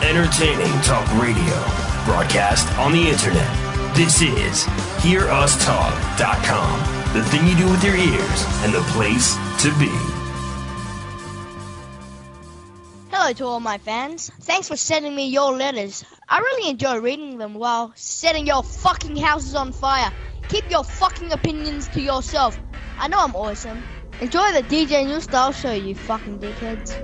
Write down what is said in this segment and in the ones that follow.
Entertaining talk radio. Broadcast on the internet. This is HearUsTalk.com. The thing you do with your ears and the place to be. Hello to all my fans. Thanks for sending me your letters. I really enjoy reading them while setting your fucking houses on fire. Keep your fucking opinions to yourself. I know I'm awesome. Enjoy the DJ New Style show, you fucking dickheads.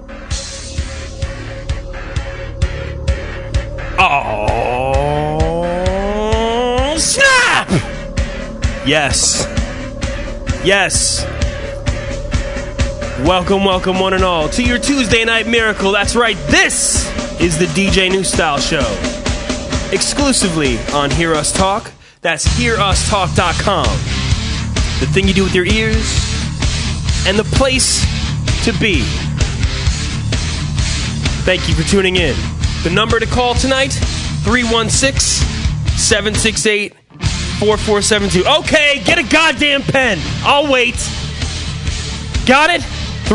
Oh, snap! Yes. Yes. Welcome, welcome one and all to your Tuesday Night Miracle. That's right, this is the DJ New Style Show. Exclusively on Hear Us Talk. That's HearUsTalk.com. The thing you do with your ears and the place to be. Thank you for tuning in. The number to call tonight, 316-768-4472. Okay, get a goddamn pen. I'll wait. Got it?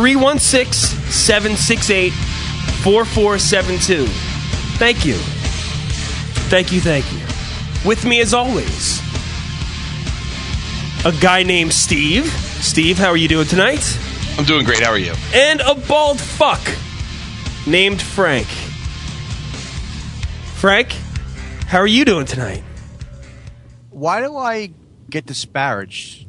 316-768-4472. Thank you. Thank you, thank you. With me as always, a guy named Steve. Steve, how are you doing tonight? I'm doing great. How are you? And a bald fuck named Frank. Frank, how are you doing tonight? Why do I get disparaged?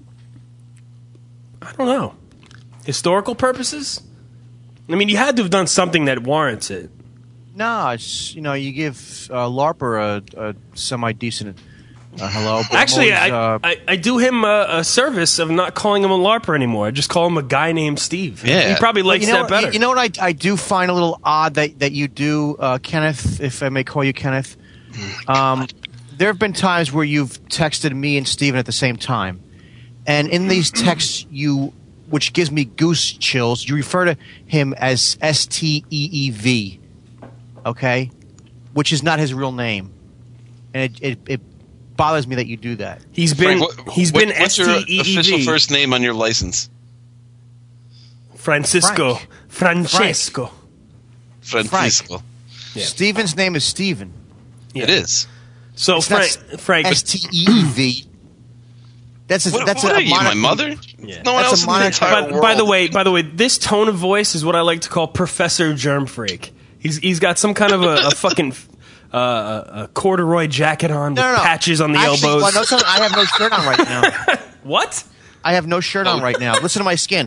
I don't know. Historical purposes? I mean, you had to have done something that warrants it. No, it's, you give LARPer a semi-decent hello. But Actually, always, I do him a service of not calling him a LARPer anymore. I just call him a guy named Steve. Yeah. He probably likes that better. You know what I do find a little odd that you do, Kenneth, if I may call you Kenneth? There have been times where you've texted me and Steven at the same time. And in these texts, which gives me goose chills, you refer to him as Steev, okay? Which is not his real name. And it bothers me that you do that. He's been Frank, what's your Steev. official first name on your license? Francesco. Francesco. Francisco. Yeah. Steven's name is Steven. Yeah. It is. So Frank, Steev. That's What a are you, my mother? Yeah. No one That's else a in the moniker. entire world. By the way, this tone of voice is what I like to call Professor Germfreak. He's got some kind of a fucking a corduroy jacket on with patches on the elbows. Well, I have no shirt on right now. What? I have no shirt on right now. Listen to my skin.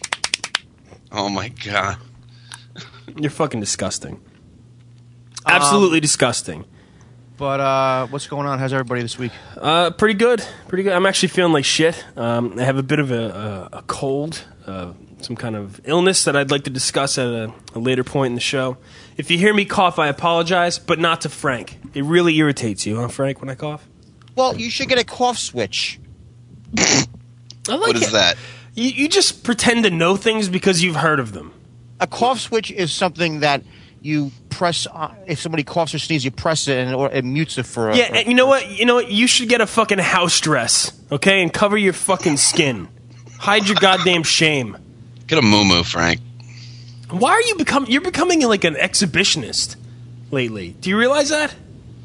Oh my god. You're fucking disgusting. Absolutely disgusting. But what's going on? How's everybody this week? Pretty good. Pretty good. I'm actually feeling like shit. I have a bit of a cold, some kind of illness that I'd like to discuss at a later point in the show. If you hear me cough, I apologize, but not to Frank. It really irritates you, huh, Frank, when I cough? Well, you should get a cough switch. I like What is that? You just pretend to know things because you've heard of them. A cough switch is something that you press on. If somebody coughs or sneezes, you press it and it mutes it for a... Yeah, and you know what? You should get a fucking house dress, okay, and cover your fucking skin. Hide your goddamn shame. Get a moo-moo, Frank. Why are you're becoming like an exhibitionist lately? Do you realize that?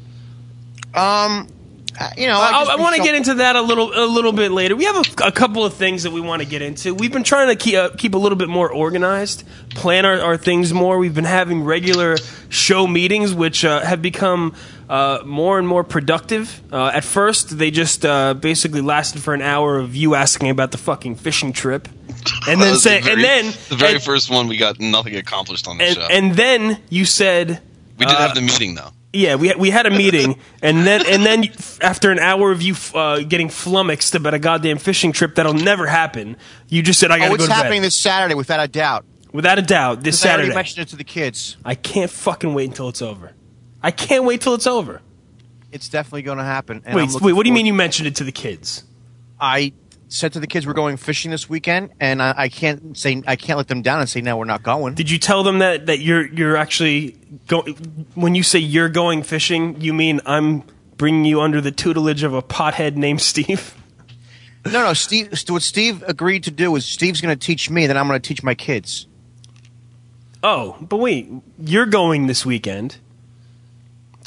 I want to get into that a little bit later. We have a couple of things that we want to get into. We've been trying to keep a little bit more organized, plan our things more. We've been having regular show meetings, which have become more and more productive. At first, they just basically lasted for an hour of you asking about the fucking fishing trip, and then the very first one we got nothing accomplished on the show. And then you said we did have the meeting though. Yeah, we had a meeting, and then after an hour of you getting flummoxed about a goddamn fishing trip that'll never happen, you just said, I gotta go to bed. It's happening this Saturday, without a doubt. Without a doubt, this Saturday. I already mentioned it to the kids. I can't fucking wait until it's over. I can't wait till it's over. It's definitely going to happen. And wait, what do you mean you mentioned it to the kids? I said to the kids we're going fishing this weekend, and I can't let them down and say no, we're not going. Did you tell them that you're actually going? When you say you're going fishing, you mean I'm bringing you under the tutelage of a pothead named Steve? No, Steve. What Steve agreed to do is Steve's going to teach me, then I'm going to teach my kids. Oh, but wait, you're going this weekend.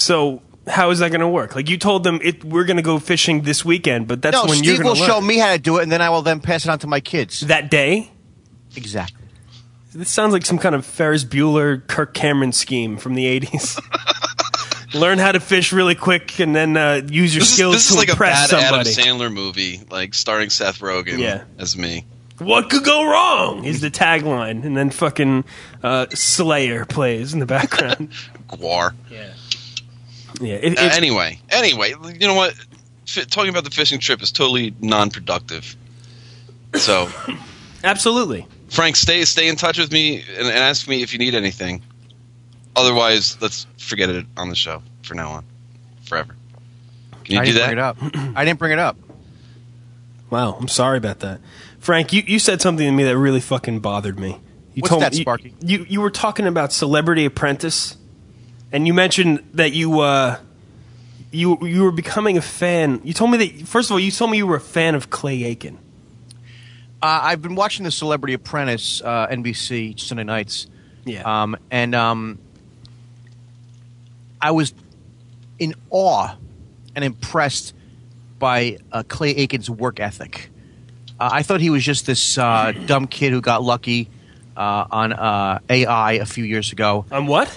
So how is that going to work? Like you told them we're going to go fishing this weekend, but that's when you're Steve going to will show me how to do it, and then I will then pass it on to my kids. That day? Exactly. This sounds like some kind of Ferris Bueller, Kirk Cameron scheme from the 80s. Learn how to fish really quick and then use your skills to impress somebody. This is like a bad Adam Sandler movie, like starring Seth Rogen as me. What could go wrong is the tagline, and then fucking Slayer plays in the background. Guar. Yeah. Anyway, you know what? Talking about the fishing trip is totally non-productive. So, absolutely, Frank, stay in touch with me and ask me if you need anything. Otherwise, let's forget it on the show for now on, forever. Can you do that? I didn't bring it up. Wow, I'm sorry about that, Frank. You said something to me that really fucking bothered me. What's that, Sparky? You were talking about Celebrity Apprentice, and you mentioned that you were becoming a fan. You told me that first of all, you were a fan of Clay Aiken. I've been watching the Celebrity Apprentice, NBC Sunday nights. Yeah. I was in awe and impressed by Clay Aiken's work ethic. I thought he was just this dumb kid who got lucky on AI a few years ago. On what?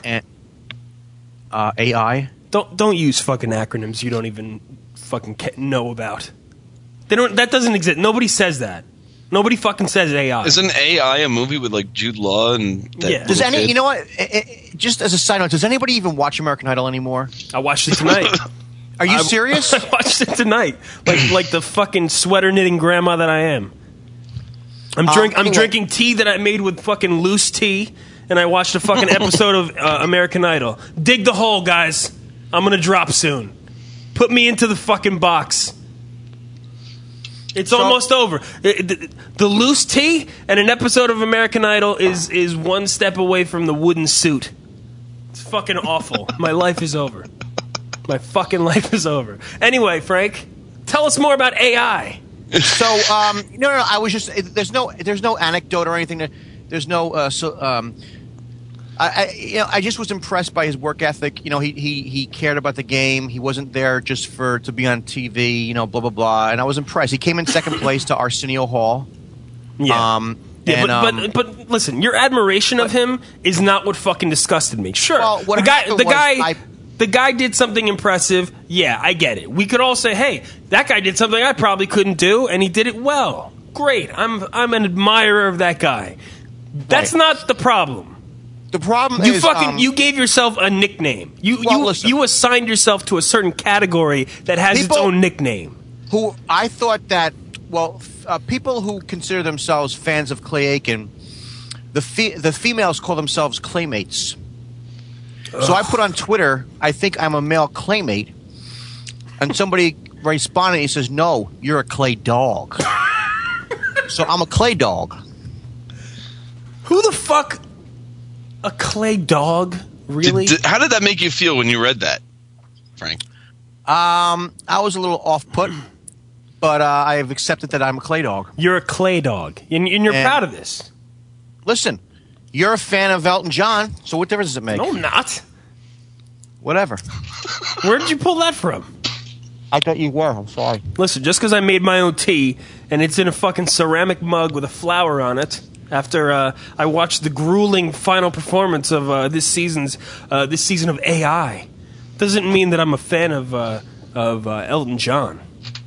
AI. Don't use fucking acronyms you don't even fucking know about. That doesn't exist. Nobody says that. Nobody fucking says AI. Isn't AI a movie with like Jude Law and? Does you know what? Just as a side note, does anybody even watch American Idol anymore? I watched it tonight. Are you serious? I watched it tonight, like the fucking sweater knitting grandma that I am. I'm drinking tea that I made with fucking loose tea, and I watched a fucking episode of American Idol. Dig the hole, guys. I'm gonna drop soon. Put me into the fucking box. It's almost over. The loose tea and an episode of American Idol is one step away from the wooden suit. It's fucking awful. My life is over. My fucking life is over. Anyway, Frank, tell us more about AI. So, no. I was just there's no anecdote or anything. There's no I just was impressed by his work ethic. You know, he cared about the game. He wasn't there just to be on TV. You know, blah blah blah. And I was impressed. He came in second place to Arsenio Hall. Yeah. But listen, your admiration of him is not what fucking disgusted me. Sure, well, the guy did something impressive. Yeah, I get it. We could all say, hey, that guy did something I probably couldn't do, and he did it well. Great. I'm an admirer of that guy. That's not the problem. The problem is you gave yourself a nickname. You assigned yourself to a certain category that has its own nickname. Who I thought that people who consider themselves fans of Clay Aiken, the females call themselves claymates. So I put on Twitter, I think I'm a male claymate, and somebody responded. He says, "No, you're a clay dog." So I'm a clay dog. Who the fuck? A clay dog? Really? How did that make you feel when you read that, Frank? I was a little off-put, but I've accepted that I'm a clay dog. You're a clay dog, and you're proud of this. Listen, you're a fan of Elton John, so what difference does it make? No, I'm not. Whatever. Where did you pull that from? I thought you were. I'm sorry. Listen, just because I made my own tea, and it's in a fucking ceramic mug with a flower on it, after I watched the grueling final performance of this season of AI, doesn't mean that I'm a fan of Elton John.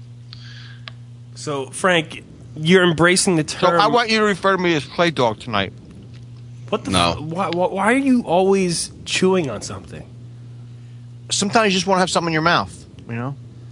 So, Frank, you're embracing the term. So I want you to refer to me as Clay Dog tonight. What the? No. Why are you always chewing on something? Sometimes you just want to have something in your mouth, you know.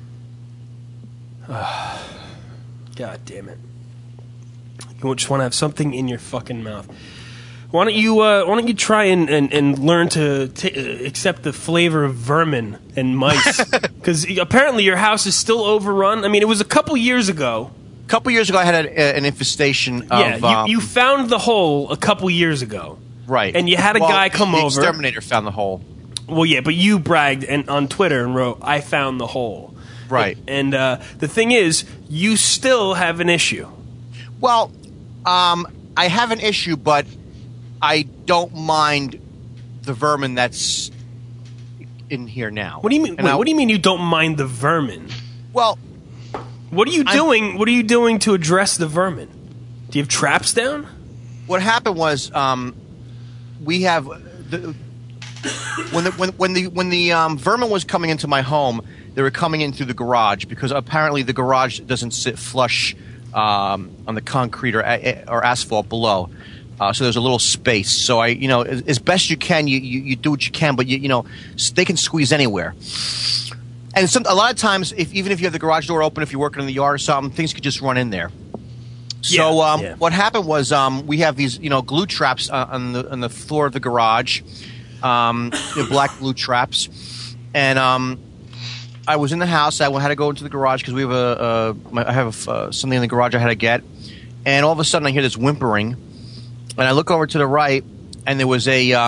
God damn it. You just want to have something in your fucking mouth. Why don't you try and learn to accept the flavor of vermin and mice? Because apparently your house is still overrun. I mean, it was a couple years ago. A couple years ago, I had an infestation of... Yeah, you found the hole a couple years ago. Right. And you had a guy come over. The exterminator found the hole. Well, yeah, but you bragged on Twitter and wrote, I found the hole. Right. And the thing is, you still have an issue. Well, I have an issue, but I don't mind the vermin that's in here now. What do you mean? Wait, what do you mean you don't mind the vermin? Well, what are you doing? What are you doing to address the vermin? Do you have traps down? what happened was we have when the vermin was coming into my home, they were coming in through the garage because apparently the garage doesn't sit flush on the concrete or asphalt below. So there's a little space. So as best you can, you do what you can, but they can squeeze anywhere. And a lot of times, even if you have the garage door open, if you're working in the yard or something, things could just run in there. So what happened was we have these glue traps on the floor of the garage, black glue traps, and I was in the house. I had to go into the garage because we have something in the garage I had to get, and all of a sudden I hear this whimpering, and I look over to the right, and there was a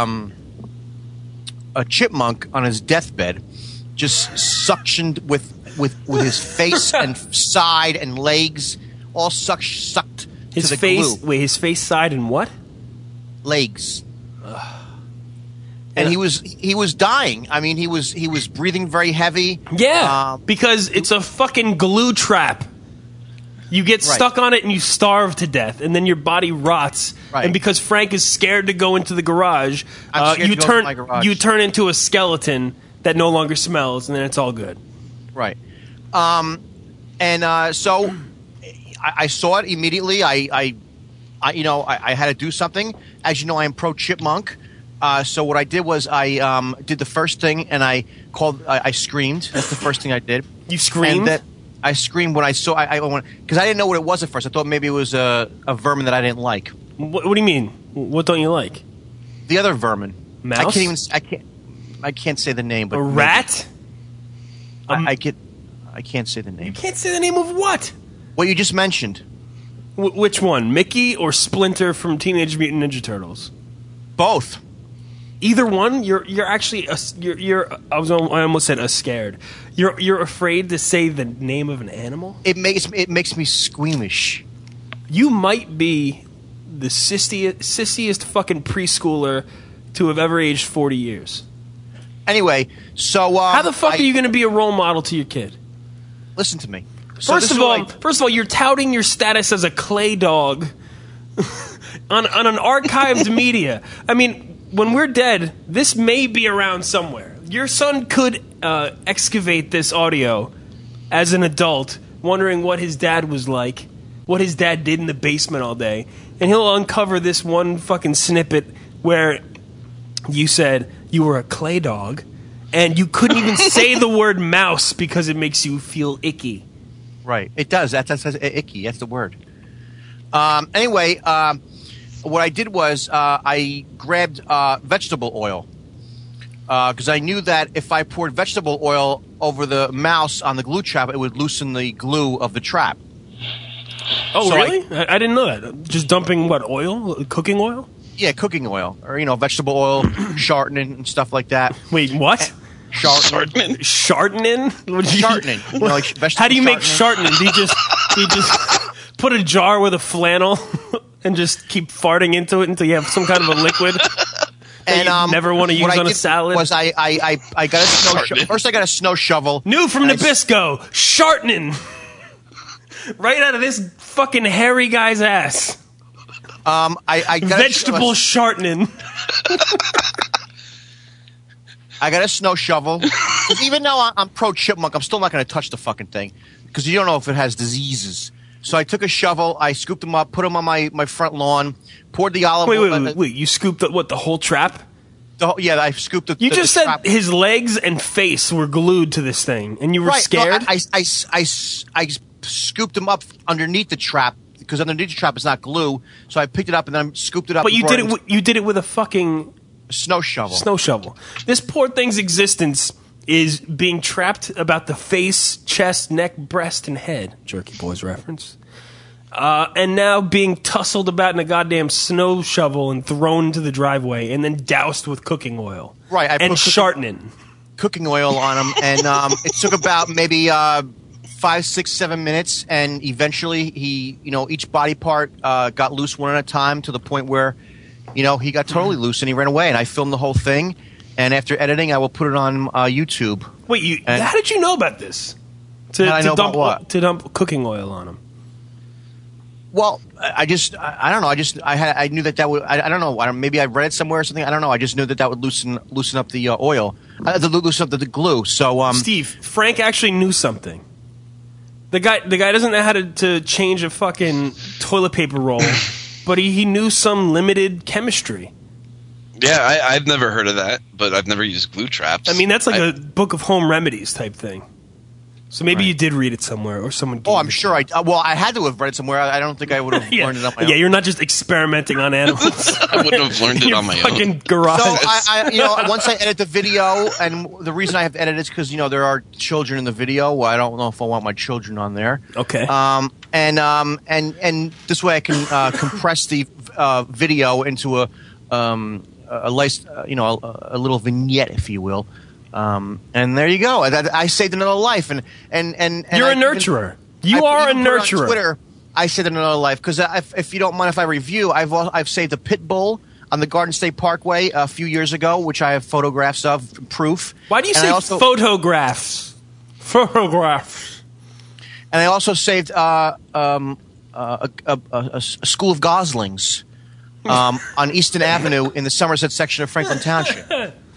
chipmunk on his deathbed, just suctioned with his face and side and legs, all sucked his to the face. glue. Wait, his face, side, and what? Legs. And he was dying. I mean, he was breathing very heavy. Yeah, because it's a fucking glue trap. You get stuck on it and you starve to death, and then your body rots. Right. And because Frank is scared to go into the garage, you turn into a skeleton that no longer smells, and then it's all good. Right. So I saw it immediately. I had to do something. As you know, I am pro chipmunk. So what I did was I did the first thing, and I screamed. That's the first thing I did. You screamed? And I screamed when I saw because I didn't know what it was at first. I thought maybe it was a vermin that I didn't like. What do you mean? What don't you like? The other vermin. Mouse? I can't say the name. But a rat? I can't say the name. You can't say the name of what? What you just mentioned. Which one? Mickey or Splinter from Teenage Mutant Ninja Turtles? Both. Either one. You're actually I almost said scared. You're afraid to say the name of an animal? It makes me squeamish. You might be the sissiest fucking preschooler to have ever aged 40 years. Anyway, so how the fuck are you going to be a role model to your kid? Listen to me. First of all, you're touting your status as a clay dog on an archived media. I mean, when we're dead, this may be around somewhere. Your son could excavate this audio as an adult, wondering what his dad was like, what his dad did in the basement all day, and he'll uncover this one fucking snippet where you said you were a clay dog, and you couldn't even say the word mouse because it makes you feel icky. Right. It does. That's icky. That's the word. Anyway, what I did was I grabbed vegetable oil because I knew that if I poured vegetable oil over the mouse on the glue trap, it would loosen the glue of the trap. Oh, so really? I didn't know that. Just dumping what, oil? Cooking oil? Yeah, cooking oil. Or, vegetable oil, shortening and stuff like that. Wait, what? Shortening? Shortening? Shortening. How do you make shortening? Do you just put a jar with a flannel and just keep farting into it until you have some kind of a liquid that you never want to use on a salad? Was I got a snow shovel. First I got a snow shovel. New from Nabisco. Shortening. Right out of this fucking hairy guy's ass. I got vegetable shortening. I got a snow shovel. Even though I'm pro chipmunk, I'm still not going to touch the fucking thing because you don't know if it has diseases. So I took a shovel, I scooped them up, put them on my front lawn, poured the olive oil. Wait! You scooped the whole trap? Yeah, I scooped the. You just said his legs and face were glued to this thing, and you were scared. No, I scooped them up underneath the trap because underneath the trap is not glue. So I picked it up and then scooped it up. But you did it with a fucking snow shovel. Snow shovel. This poor thing's existence is being trapped about the face, chest, neck, breast, and head. Jerky Boys reference. And now being tussled about in a goddamn snow shovel and thrown into the driveway and then doused with cooking oil. Right. And shortening. Cooking oil on him. And it took about maybe 5, 6, 7 minutes. And eventually he, each body part got loose one at a time to the point where, he got totally loose and he ran away. And I filmed the whole thing. and after editing, I will put it on YouTube. Wait, how did you know about this? To know dump about what? To dump cooking oil on them. Well, I don't know. I knew that would. I don't know. Maybe I read it somewhere or something. I don't know. I just knew that would loosen up the oil, loosen up the glue. So, Steve, Frank actually knew something. The guy doesn't know how to change a fucking toilet paper roll, but he knew some limited chemistry. Yeah, I've never heard of that, but I've never used glue traps. I mean, that's like a book of home remedies type thing. So maybe you did read it somewhere, or someone gave I'm sure I had to have read it somewhere. I don't think I would have learned it on my own. Yeah, you're not just experimenting on animals. I wouldn't have learned it on my fucking own. garage. So once I edit the video, and the reason I have to edit it is because there are children in the video. Well, I don't know if I want my children on there. Okay. And this way I can compress the video into a little vignette, if you will. And there you go. I saved another life, and you're a nurturer. You are a nurturer. On Twitter, I saved another life because if you don't mind if I review, I've saved a pit bull on the Garden State Parkway a few years ago, which I have photographs of, proof. Why do you say photographs? Photographs. And I also saved a school of goslings on Easton Avenue in the Somerset section of Franklin Township.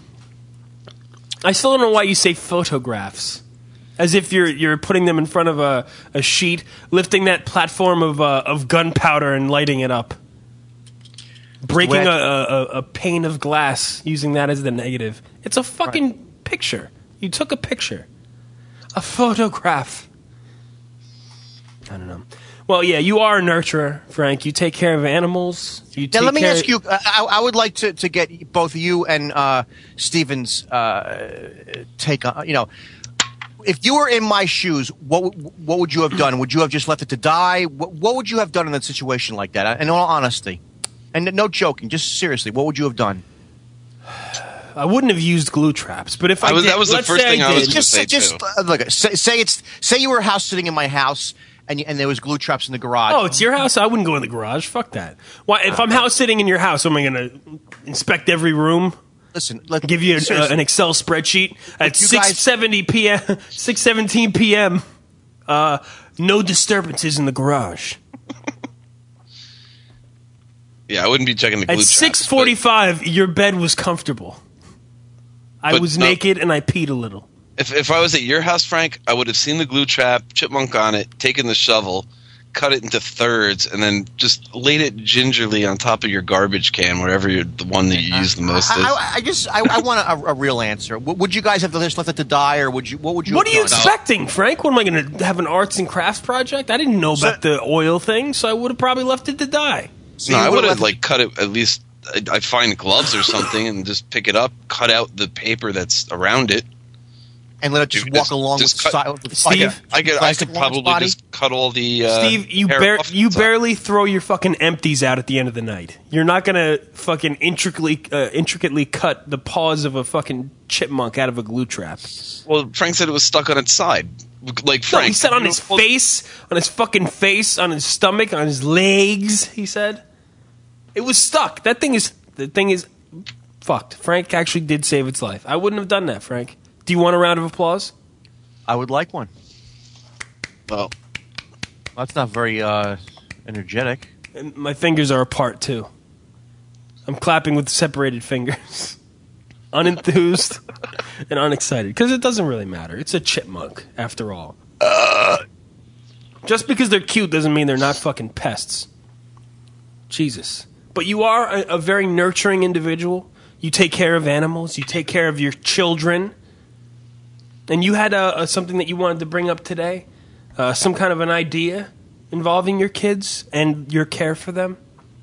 I still don't know why you say photographs, as if you're putting them in front of a sheet, lifting that platform of gunpowder and lighting it up, breaking a pane of glass, using that as the negative. It's a fucking picture. You took a picture, a photograph. I don't know. Well, yeah, you are a nurturer, Frank. You take care of animals. Let me ask you. I would like to get both you and Steven's take on. If you were in my shoes, what would you have done? Would you have just left it to die? What would you have done in that situation like that? In all honesty, and no joking, just seriously, what would you have done? I wouldn't have used glue traps, but if I did, that was the first thing I was going to say too. Look, say you were house sitting in my house. And there was glue traps in the garage. Oh, it's your house? I wouldn't go in the garage. Fuck that. Why? If I'm house sitting in your house, am I going to inspect every room? Listen, give you an Excel spreadsheet at 6:70 p.m. 6:17 p.m. No disturbances in the garage. Yeah, I wouldn't be checking the glue traps. At 6:45, your bed was comfortable. I was naked and I peed a little. If I was at your house, Frank, I would have seen the glue trap, chipmunk on it, taken the shovel, cut it into thirds, and then just laid it gingerly on top of your garbage can, wherever the one that you use the most is. I want a real answer. Would you guys have just left it to die, or would you? What are you expecting, Frank? What am I going to have an arts and crafts project? I didn't know about the oil thing, so I would have probably left it to die. No, I would have cut it at least. I'd find gloves or something and just pick it up, cut out the paper that's around it. And let it just walk along with Steve. I could probably just cut all the. Steve, you barely throw your fucking empties out at the end of the night. You're not gonna fucking intricately cut the paws of a fucking chipmunk out of a glue trap. Well, Frank said it was stuck on its side. Like Frank, no, he said on his face, on his fucking face, on his stomach, on his legs. He said it was stuck. The thing is fucked. Frank actually did save its life. I wouldn't have done that, Frank. Do you want a round of applause? I would like one. Well, that's not very energetic. And my fingers are apart, too. I'm clapping with separated fingers. Unenthused and unexcited. Because it doesn't really matter. It's a chipmunk, after all. Just because they're cute doesn't mean they're not fucking pests. Jesus. But you are a very nurturing individual. You take care of animals. You take care of your children. And you had something that you wanted to bring up today? Some kind of an idea involving your kids and your care for them?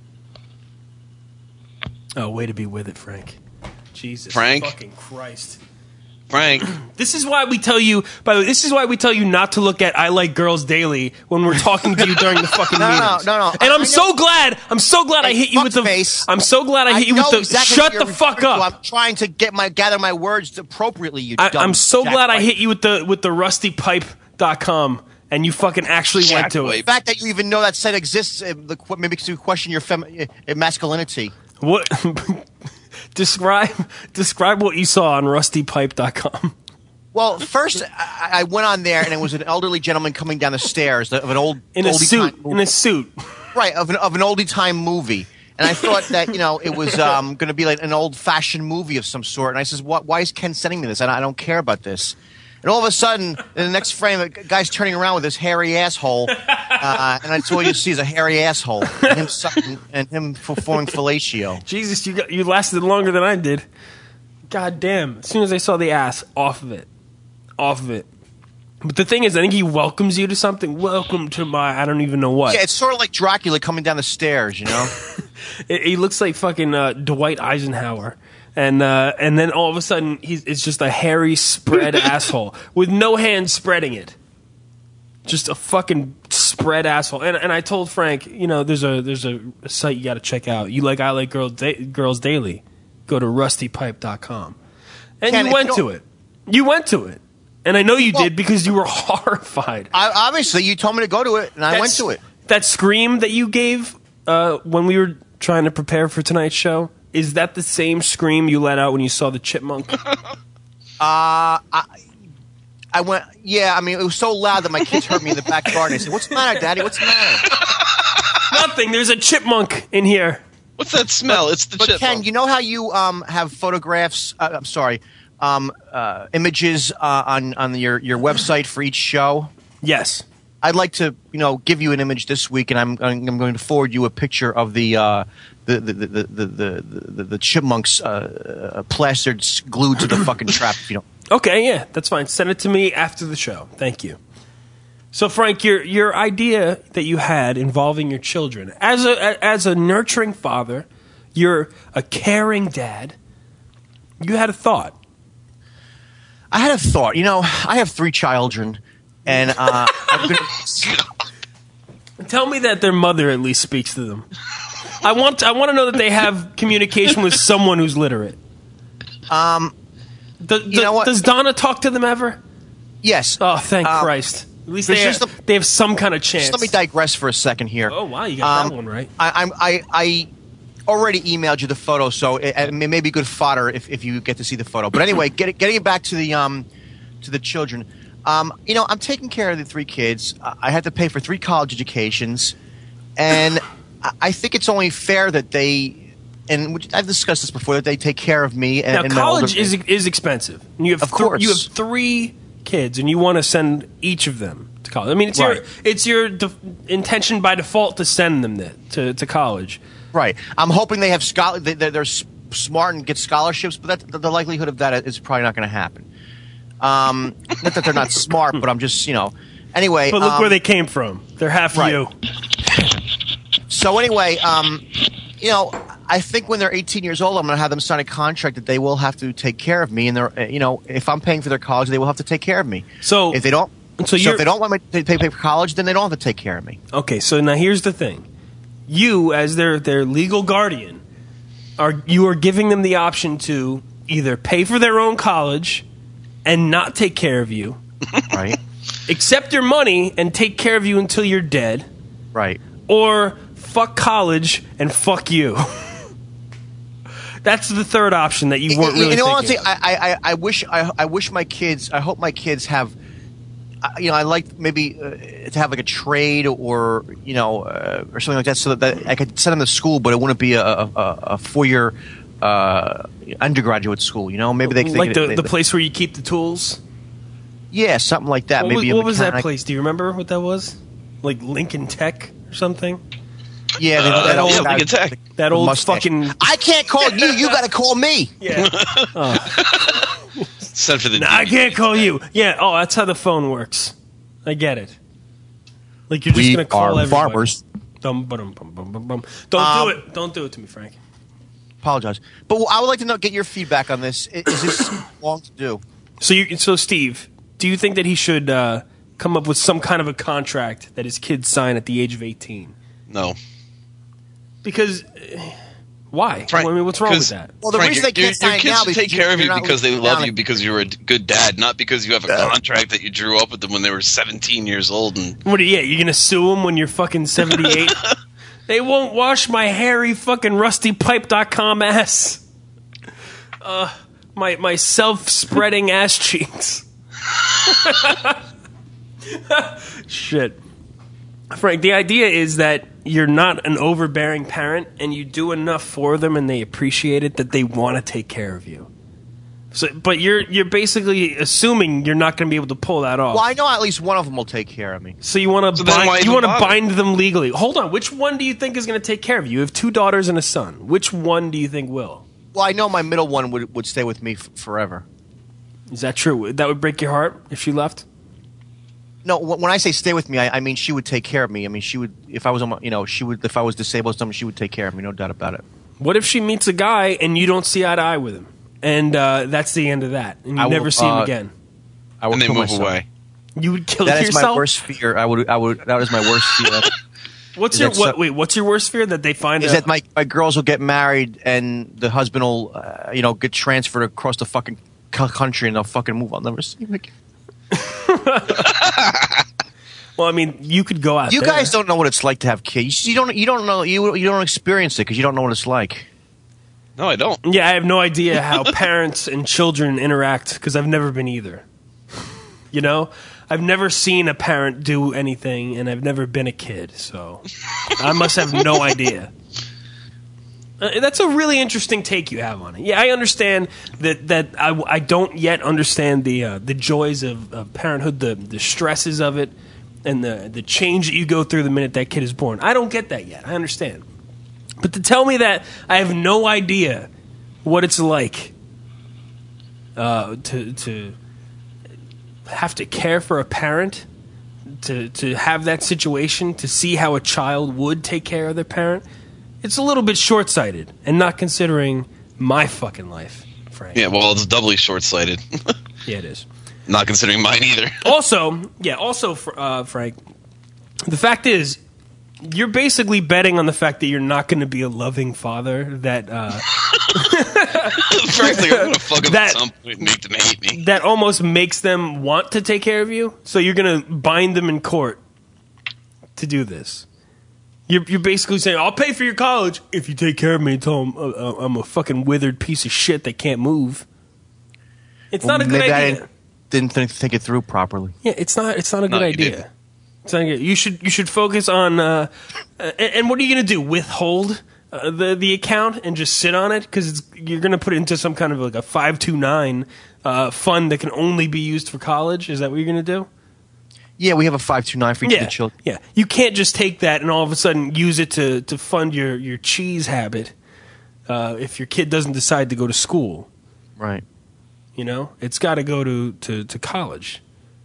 Oh, way to be with it, Frank. Jesus fucking Christ. Frank. This is why we tell you, by the way, this is why we tell you not to look at I Like Girls Daily when we're talking to you during the fucking meetings. No. And I'm so glad I hit you with the face. I'm so glad I hit you with the exactly shut the fuck up. I'm trying to gather my words appropriately, I'm so glad I hit you with the rustypipe.com and you fucking actually went to it. The fact that you even know that site exists maybe makes you question your masculinity. What Describe what you saw on rustypipe.com. Well, first I went on there, and it was an elderly gentleman coming down the stairs of an in a suit, right? Of an oldie time movie, and I thought that it was going to be like an old fashioned movie of some sort. And I says, why is Ken sending me this? I don't care about this. And all of a sudden, in the next frame, a guy's turning around with this hairy asshole, and that's all you see is a hairy asshole, and him sucking, and him performing fellatio. Jesus, you lasted longer than I did. God damn! As soon as I saw the ass, off of it. But the thing is, I think he welcomes you to something. Welcome to my, I don't even know what. Yeah, it's sort of like Dracula coming down the stairs, He looks like fucking Dwight Eisenhower. And then all of a sudden, it's just a hairy spread asshole with no hand spreading it. Just a fucking spread asshole. And I told Frank, there's a site you got to check out. I Like Girls Daily. Go to rustypipe.com. And Ken, you went to it. You went to it. And I know you did because you were horrified. Obviously, you told me to go to it, and I went to it. That scream that you gave when we were trying to prepare for tonight's show, is that the same scream you let out when you saw the chipmunk? I went, yeah, I mean, it was so loud that my kids heard me in the back garden. They said, "What's the matter, Daddy? What's the matter?" Nothing. There's a chipmunk in here. What's that smell? It's the chipmunk. Ken, you know how you have photographs, images on your website for each show? Yes. I'd like to, give you an image this week, and I'm going to forward you a picture of the chipmunks plastered, glued to the fucking trap. If you don't. Okay, yeah, that's fine. Send it to me after the show. Thank you. So, Frank, your idea that you had involving your children as a nurturing father, you're a caring dad. You had a thought. I had a thought. I have 3 children. And tell me that their mother at least speaks to them. I want to know that they have communication with someone who's literate. Does Donna talk to them ever? Yes. Oh, thank Christ! At least they have some kind of chance. Just let me digress for a second here. Oh wow, you got that one right. I already emailed you the photo, so it may be good fodder if you get to see the photo. But anyway, getting it back to the children. I'm taking care of the 3 kids. I had to pay for 3 college educations, and I think it's only fair that they, and I've discussed this before, that they take care of me. And now, college is expensive. And you have of course. You have 3 kids, and you want to send each of them to college. I mean, it's your intention by default to send them to college. Right. I'm hoping they have they're smart and get scholarships, but the likelihood of that is probably not going to happen. Not that they're not smart, but I'm just, anyway. But look where they came from. They're half you. So anyway, I think when they're 18 years old, I'm going to have them sign a contract that they will have to take care of me, and they're, if I'm paying for their college, they will have to take care of me. So if they don't, if they don't want me to pay for college, then they don't have to take care of me. Okay, so now here's the thing: you, as their legal guardian, are giving them the option to either pay for their own college and not take care of you, right? Accept your money and take care of you until you're dead, right? Or fuck college and fuck you. That's the third option that you weren't really thinking. Honestly, I wish my kids. I hope my kids have. I like maybe to have like a trade or or something like that, so that I could send them to school, but it wouldn't be a 4-year undergraduate school. Maybe they like the place where you keep the tools. Yeah, something like that. What was that place? Do you remember what that was? Like Lincoln Tech or something? Yeah, that old Lincoln Tech. That old mustache. fucking. I can't call you. You got to call me. Yeah. Send for the. I can't call you. Yeah. Oh, that's how the phone works. I get it. Like you're just gonna call everybody. Farmers. Don't do it. Don't do it to me, Frank. Apologize, but I would like to get your feedback on this. Is this long to do? So Steve, do you think that he should come up with some kind of a contract that his kids sign at the age of 18? No. Because why? Frank, I mean, what's wrong with that? Well, the reason they can't sign your now kids should take care of you because they love you because you were a good dad, not because you have a contract that you drew up with them when they were 17 years old. And you're gonna sue them when you're fucking 78? They won't wash my hairy fucking rustypipe.com ass. My self-spreading ass cheeks. Shit. Frank, the idea is that you're not an overbearing parent and you do enough for them and they appreciate it that they want to take care of you. So, but you're basically assuming you're not going to be able to pull that off. Well, I know at least one of them will take care of me. So you want to bind them legally. Hold on, which one do you think is going to take care of you? You have 2 daughters and a son. Which one do you think will? Well, I know my middle one would stay with me forever. Is that true? That would break your heart if she left? No, when I say stay with me, I mean she would take care of me. I mean she would, if I was on my, she would, if I was disabled or something, she would take care of me, no doubt about it. What if she meets a guy and you don't see eye to eye with him, and that's the end of that, and you never see him again? I would kill myself. Away. You would kill yourself? That is my worst fear. I would. That is my worst fear. What's your worst fear? That they find that my girls will get married and the husband will, get transferred across the fucking country and they'll fucking move. I'll never see him again. Well, I mean, you could go out. You guys don't know what it's like to have kids. You don't know. You don't experience it because you don't know what it's like. No, I don't. Yeah, I have no idea how parents and children interact because I've never been either. I've never seen a parent do anything, and I've never been a kid, so I must have no idea. That's a really interesting take you have on it. Yeah, I understand that I don't yet understand the joys of parenthood, the stresses of it, and the change that you go through the minute that kid is born. I don't get that yet. I understand. But to tell me that I have no idea what it's like to have to care for a parent, to have that situation, to see how a child would take care of their parent, it's a little bit short-sighted and not considering my fucking life, Frank. Yeah, well, it's doubly short-sighted. Yeah, it is. Not considering mine either. Also, Frank, the fact is, you're basically betting on the fact that you're not going to be a loving father. That frankly, I'm going to fuck him at some point and make them hate me. That almost makes them want to take care of you. So you're going to bind them in court to do this. You're basically saying, I'll pay for your college if you take care of me until I'm a fucking withered piece of shit that can't move. It's not a good idea. I didn't think it through properly. Yeah, it's not a good idea. It's not good. You should focus on and what are you going to do? Withhold the account and just sit on it because you're going to put it into some kind of like a 529 fund that can only be used for college. Is that what you're going to do? Yeah, we have a 529 for each of the children. Yeah, you can't just take that and all of a sudden use it to fund your cheese habit if your kid doesn't decide to go to school. Right. It's got to go to college.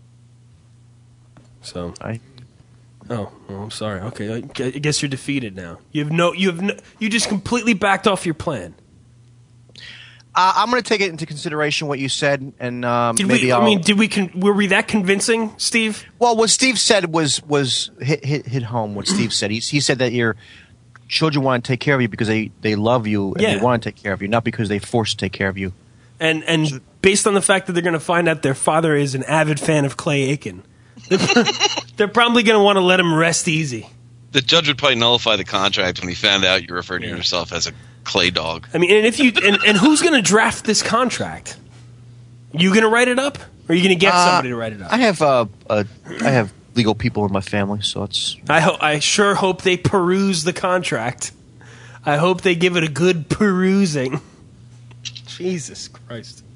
So Oh, well, I'm sorry. Okay, I guess you're defeated now. You just completely backed off your plan. I'm going to take it into consideration what you said, and were we that convincing, Steve? Well, what Steve said was hit home. What Steve said, he said that your children want to take care of you because they love you and they want to take care of you, not because they forced to take care of you. And based on the fact that they're going to find out their father is an avid fan of Clay Aiken, they're probably going to want to let him rest easy. The judge would probably nullify the contract when he found out you referred to yourself as a clay dog. I mean, and if you and who's going to draft this contract? You going to write it up, or are you going to get somebody to write it up? I have legal people in my family, so it's. I sure hope they peruse the contract. I hope they give it a good perusing. Jesus Christ,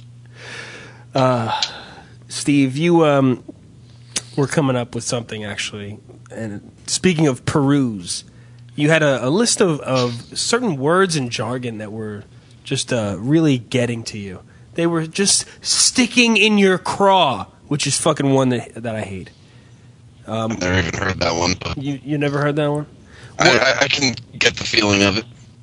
Steve, you were coming up with something actually, and speaking of peruse. You had a list of certain words and jargon that were just really getting to you. They were just sticking in your craw, which is fucking one that I hate. I've never even heard that one. But you never heard that one? I can get the feeling of it.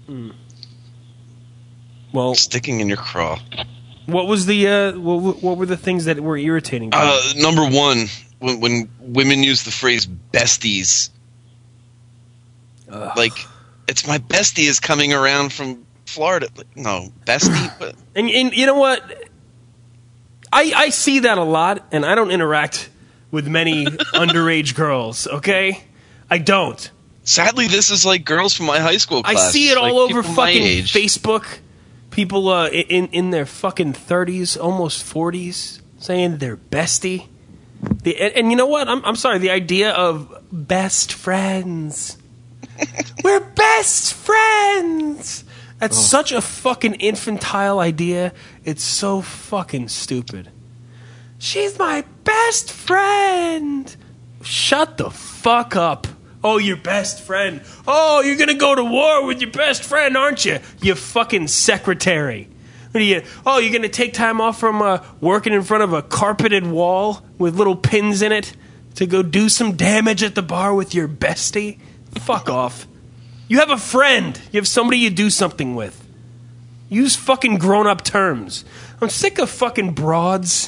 Well, sticking in your craw. What was the what were the things that were irritating to you? Number one, when women use the phrase besties. Like, it's my bestie is coming around from Florida. No, bestie. and you know what? I see that a lot, and I don't interact with many underage girls, okay? I don't. Sadly, this is like girls from my high school class. I see it all over fucking Facebook. People in their fucking 30s, almost 40s, saying they're bestie. And you know what? I'm sorry. The idea of best friends. We're best friends. That's such a fucking infantile idea. It's so fucking stupid. She's my best friend. Shut the fuck up. Oh, your best friend. Oh, you're going to go to war with your best friend, aren't you? You fucking secretary. What are you? Oh, you're going to take time off from working in front of a carpeted wall with little pins in it to go do some damage at the bar with your bestie? Fuck off. You have a friend. You have somebody you do something with. Use fucking grown-up terms. I'm sick of fucking broads.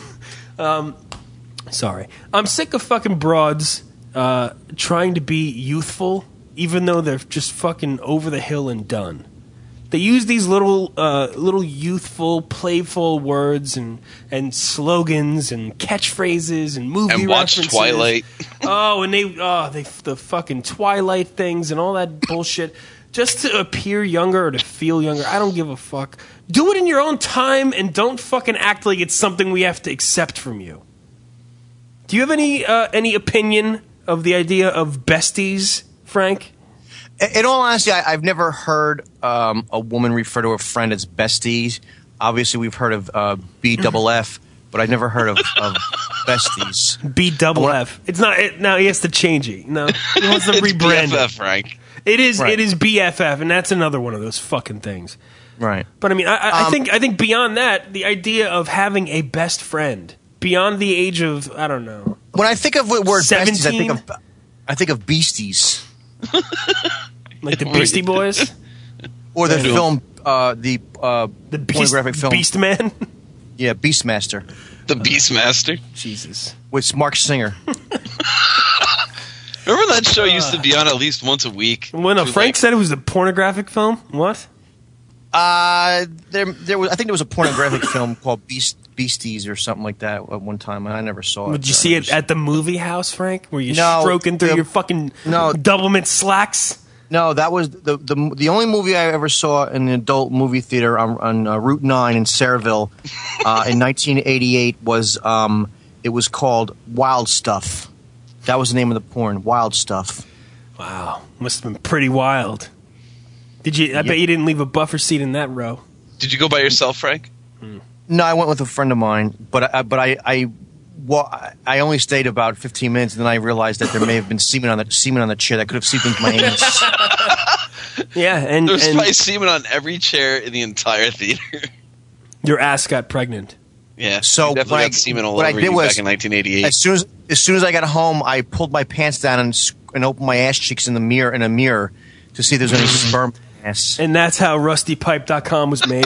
Sorry. I'm sick of fucking broads trying to be youthful, even though they're just fucking over the hill and done. They use these little youthful, playful words and slogans and catchphrases and movie and watch references. Twilight. The fucking Twilight things and all that bullshit just to appear younger or to feel younger. I don't give a fuck. Do it in your own time and don't fucking act like it's something we have to accept from you. Do you have any opinion of the idea of besties, Frank? In all honesty, I've never heard a woman refer to a friend as besties. Obviously, we've heard of BFF, but I've never heard of besties. BFF. It's not. Now he has to change it. No, he wants to rebrand BFF, it. Frank. It is. Right. It is BFF, and that's another one of those fucking things. Right. But I mean, I think beyond that, the idea of having a best friend beyond the age of, I don't know. When I think of the word 17? besties, I think of beasties. Like the Beastie Boys? Or the film, the pornographic film. Beastman? Yeah, Beastmaster. The Beastmaster. Jesus. With Mark Singer. Remember that show used to be on at least once a week? Well, no, Frank said it was a pornographic film? What? There was, I think there was a pornographic film called Beasties or something like that at one time, and I never saw it. Would you see it at the movie house, Frank? Were you No, stroking through your fucking doublemint slacks? No, that was the only movie I ever saw in an adult movie theater on Route 9 in Sayreville in 1988 was it was called Wild Stuff. That was the name of the porn, Wild Stuff. Wow, must have been pretty wild. Did you? I bet you didn't leave a buffer seat in that row. Did you go by yourself, Frank? No, I went with a friend of mine, but I only stayed about 15 minutes, and then I realized that there may have been semen on the chair that could have seeped into my anus. Yeah, and There was probably semen on every chair in the entire theater. Your ass got pregnant. Yeah, So you definitely got semen all over you back in 1988. As soon as I got home, I pulled my pants down and opened my ass cheeks in a mirror to see if there's any sperm. Yes. And that's how RustyPipe.com was made.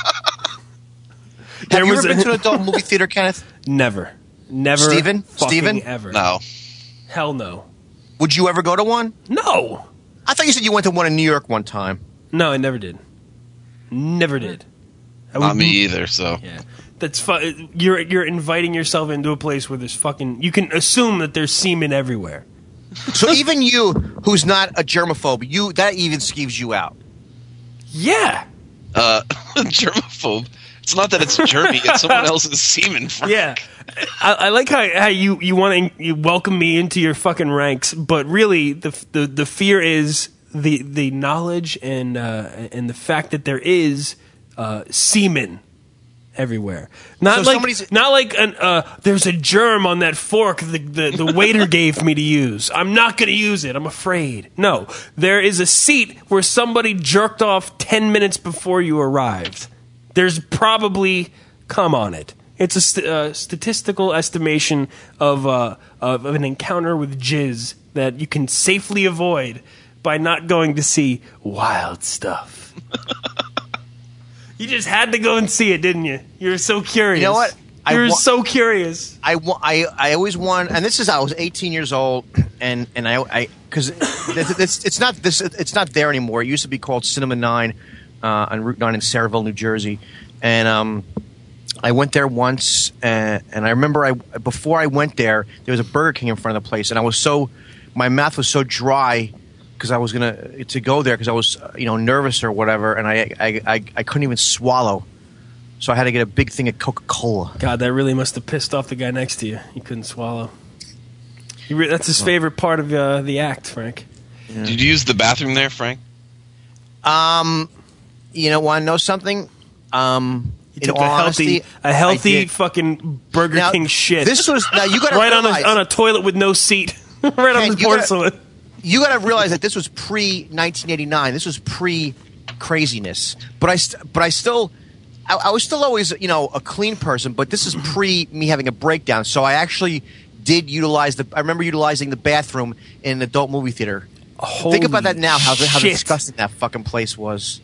Have you ever been to an adult movie theater, Kenneth? Never. Steven? Fucking Steven? ever. No. Hell no. Would you ever go to one? No. I thought you said you went to one in New York one time. No, I never did. Never did. Not me either, so. Yeah. That's fun. You're inviting yourself into a place where there's fucking. You can assume that there's semen everywhere. So even you, who's not a germaphobe, that even skeeves you out. Yeah. Germaphobe. It's not that it's germy, it's someone else's semen, Frank. Yeah. I like how you want to welcome me into your fucking ranks, but really the fear is the knowledge and the fact that there is semen everywhere. Not like there's a germ on that fork the waiter gave me to use. I'm not going to use it. I'm afraid. No, there is a seat where somebody jerked off 10 minutes before you arrived. There's probably cum on it. It's a statistical estimation of an encounter with jizz that you can safely avoid by not going to see Wild Stuff. You just had to go and see it, didn't you? You were so curious. You know what? You're so curious. I always wanted, and this is I was 18 years old, and I because it's not there anymore. It used to be called Cinema 9 on Route 9 in Sayreville, New Jersey, and I went there once, and I remember before I went there was a Burger King in front of the place, and my mouth was so dry because I was to go there because I was nervous or whatever, and I couldn't even swallow, so I had to get a big thing of Coca-Cola. God, that really must have pissed off the guy next to you. He couldn't swallow. That's his favorite part of the act, Frank. Yeah. Did you use the bathroom there, Frank? Want to know something? He took a healthy fucking Burger King shit. This was you got right on a toilet with no seat, right on the porcelain. You got to realize that this was pre-1989. This was pre-craziness. But I was still always a clean person. But this is pre me having a breakdown. So I actually did utilize I remember utilizing the bathroom in an adult movie theater. Think about that now. How disgusting that fucking place was.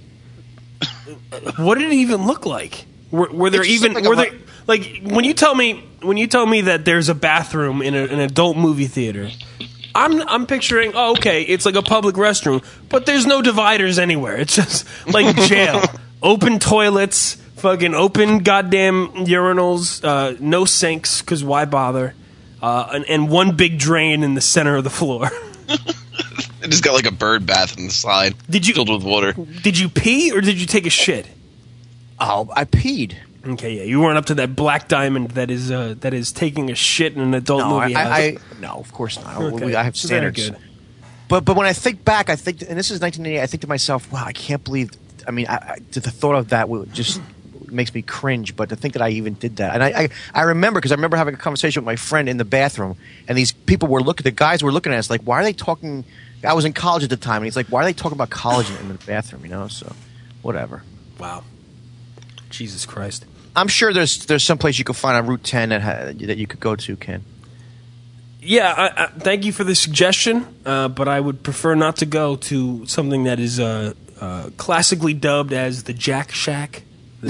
What did it even look like? Were there even when you tell me that there's a bathroom in an adult movie theater? I'm picturing, it's like a public restroom, but there's no dividers anywhere. It's just like jail. Open toilets, fucking open goddamn urinals, no sinks, because why bother? And one big drain in the center of the floor. It just got like a bird bath in the side, filled with water. Did you pee or did you take a shit? Oh, I peed. Okay, yeah, you weren't up to that black diamond that is taking a shit in an adult movie house. No, of course not. Okay. I have standards. Very good. But when I think back, and this is 1988, I think to myself, wow, I can't believe. I mean, the thought of that just makes me cringe. But to think that I even did that, and I remember because I remember having a conversation with my friend in the bathroom, and these people the guys were looking at us like, why are they talking? I was in college at the time, and he's like, why are they talking about college in the bathroom? So whatever. Wow. Jesus Christ. I'm sure there's some place you could find on Route 10 that you could go to, Ken. Yeah, I thank you for the suggestion, but I would prefer not to go to something that is classically dubbed as the Jack Shack.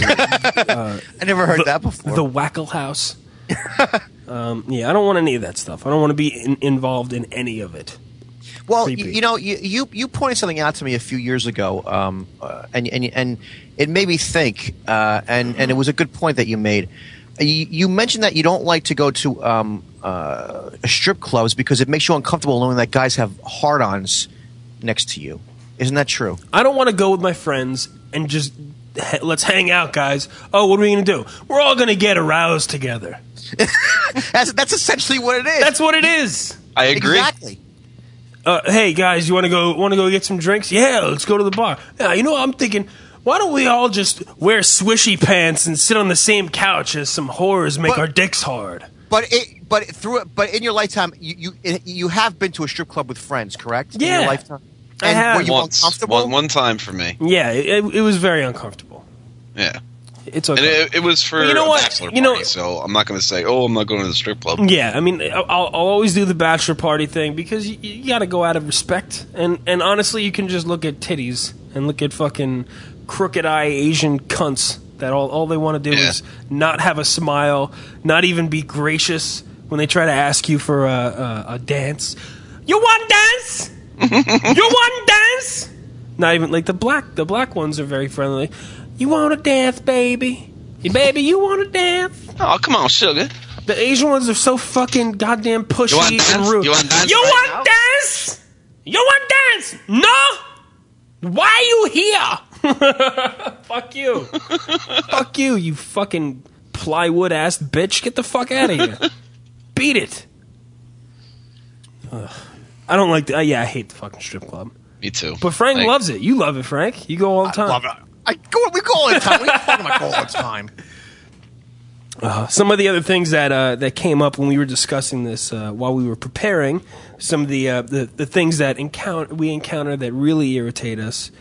I never heard that before. The Wackle House. I don't want any of that stuff. I don't want to be involved in any of it. Well, you pointed something out to me a few years ago, and it made me think, and it was a good point that you made. You mentioned that you don't like to go to strip clubs because it makes you uncomfortable knowing that guys have hard-ons next to you. Isn't that true? I don't want to go with my friends and just let's hang out, guys. Oh, what are we going to do? We're all going to get aroused together. That's essentially what it is. That's what it is. I agree. Exactly. Hey guys, you want to go get some drinks? Yeah, let's go to the bar. Yeah, I'm thinking, why don't we all just wear swishy pants and sit on the same couch as some whores make our dicks hard? But in your lifetime, you have been to a strip club with friends, correct? Yeah, in your lifetime? I have. Were you uncomfortable? One time for me. Yeah, it was very uncomfortable. Yeah. It's okay. And it was for a bachelor party, so I'm not going to say, I'm not going to the strip club. Yeah, I mean, I'll always do the bachelor party thing because you got to go out of respect. And honestly, you can just look at titties and look at fucking crooked eye Asian cunts that all they want to do is not have a smile, not even be gracious when they try to ask you for a dance. You want dance? You want dance? Not even like the black ones are very friendly. You want to dance, baby? Baby, you want to dance? Oh, come on, sugar. The Asian ones are so fucking goddamn pushy and rude. You want dance? You want dance? You want dance? No? Why are you here? Fuck you. Fuck you, you fucking plywood ass bitch. Get the fuck out of here. Beat it. I don't like I hate the fucking strip club. Me too. But Frank loves it. You love it, Frank. You go all the time. I love it. We go all the time. We talking about all the time. Some of the other things that came up when we were discussing this while we were preparing, some of the things that we encounter that really irritate us.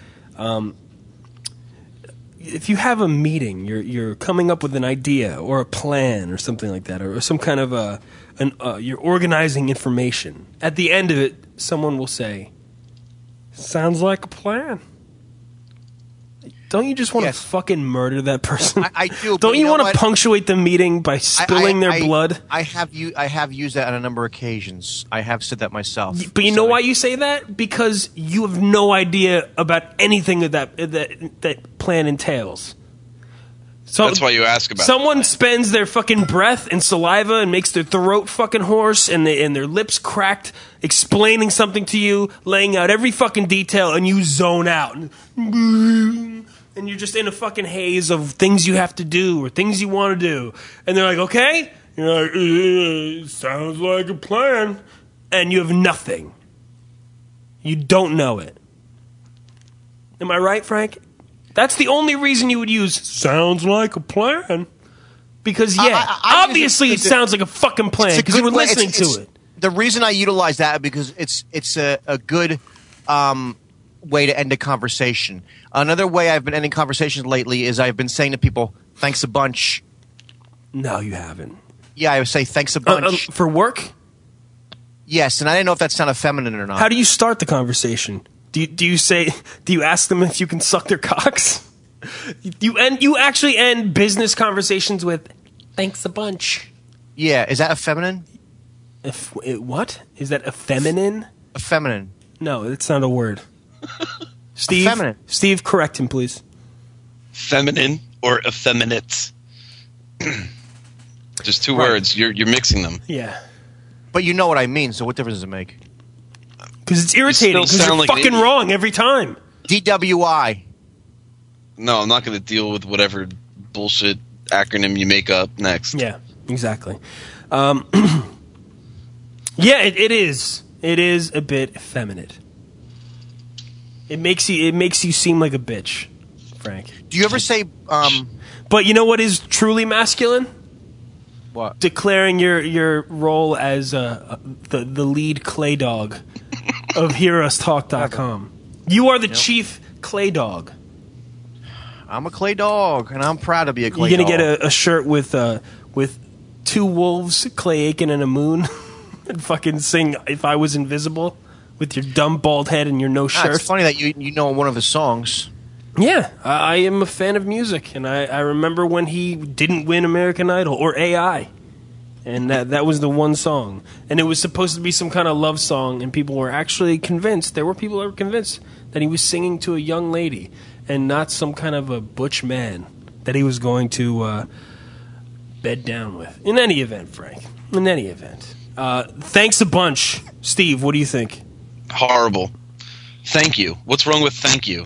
If you have a meeting, you're coming up with an idea or a plan or something like that, or some kind of you're organizing information. At the end of it, someone will say, "Sounds like a plan." Don't you just want to fucking murder that person? I do. Don't you want to punctuate the meeting by spilling their blood? I have used that on a number of occasions. I have said that myself. But you know why you say that? Because you have no idea about anything that plan entails. So That's why you ask about someone spends their fucking breath and saliva and makes their throat fucking hoarse and their lips cracked, explaining something to you, laying out every fucking detail, and you zone out. And you're just in a fucking haze of things you have to do or things you want to do. And they're like, okay? You're like, sounds like a plan. And you have nothing. You don't know it. Am I right, Frank? That's the only reason you would use "sounds like a plan," because obviously it sounds like a fucking plan because you were listening to it. The reason I utilize that because it's a good way to end a conversation. Another way I've been ending conversations lately is I've been saying to people, "Thanks a bunch." No, you haven't. Yeah, I would say "thanks a bunch" for work. Yes, and I didn't know if that sounded feminine or not. How do you start the conversation? Do you ask them if you can suck their cocks? You actually end business conversations with "thanks a bunch." Yeah, is that a feminine? What? Is that a feminine? A feminine. No, it's not a word. Steve, feminine. Steve, correct him, please. Feminine or effeminate. Just two words. You're mixing them. Yeah. But you know what I mean, so what difference does it make? Because it's irritating. Because you're fucking wrong every time. DWI. No, I'm not going to deal with whatever bullshit acronym you make up next. Yeah, exactly. Yeah, it is. It is a bit effeminate. It makes you seem like a bitch, Frank. Do you ever say? But you know what is truly masculine? What? Declaring your role as the lead clay dog of HearUsTalk.com. You are the chief clay dog. I'm a clay dog, and I'm proud to be a clay dog. You're gonna get a shirt with two wolves, Clay Aiken, and a moon, and fucking sing "If I Was Invisible" with your dumb bald head and your no shirt. It's funny that you know one of his songs. Yeah, I am a fan of music, and I remember when he didn't win American Idol or AI, and that was the one song, and it was supposed to be some kind of love song, and people were actually convinced. There were people that were convinced that he was singing to a young lady and not some kind of a butch man that he was going to bed down with. In any event, Frank. In any event, thanks a bunch, Steve. What do you think? Horrible. Thank you. What's wrong with thank you?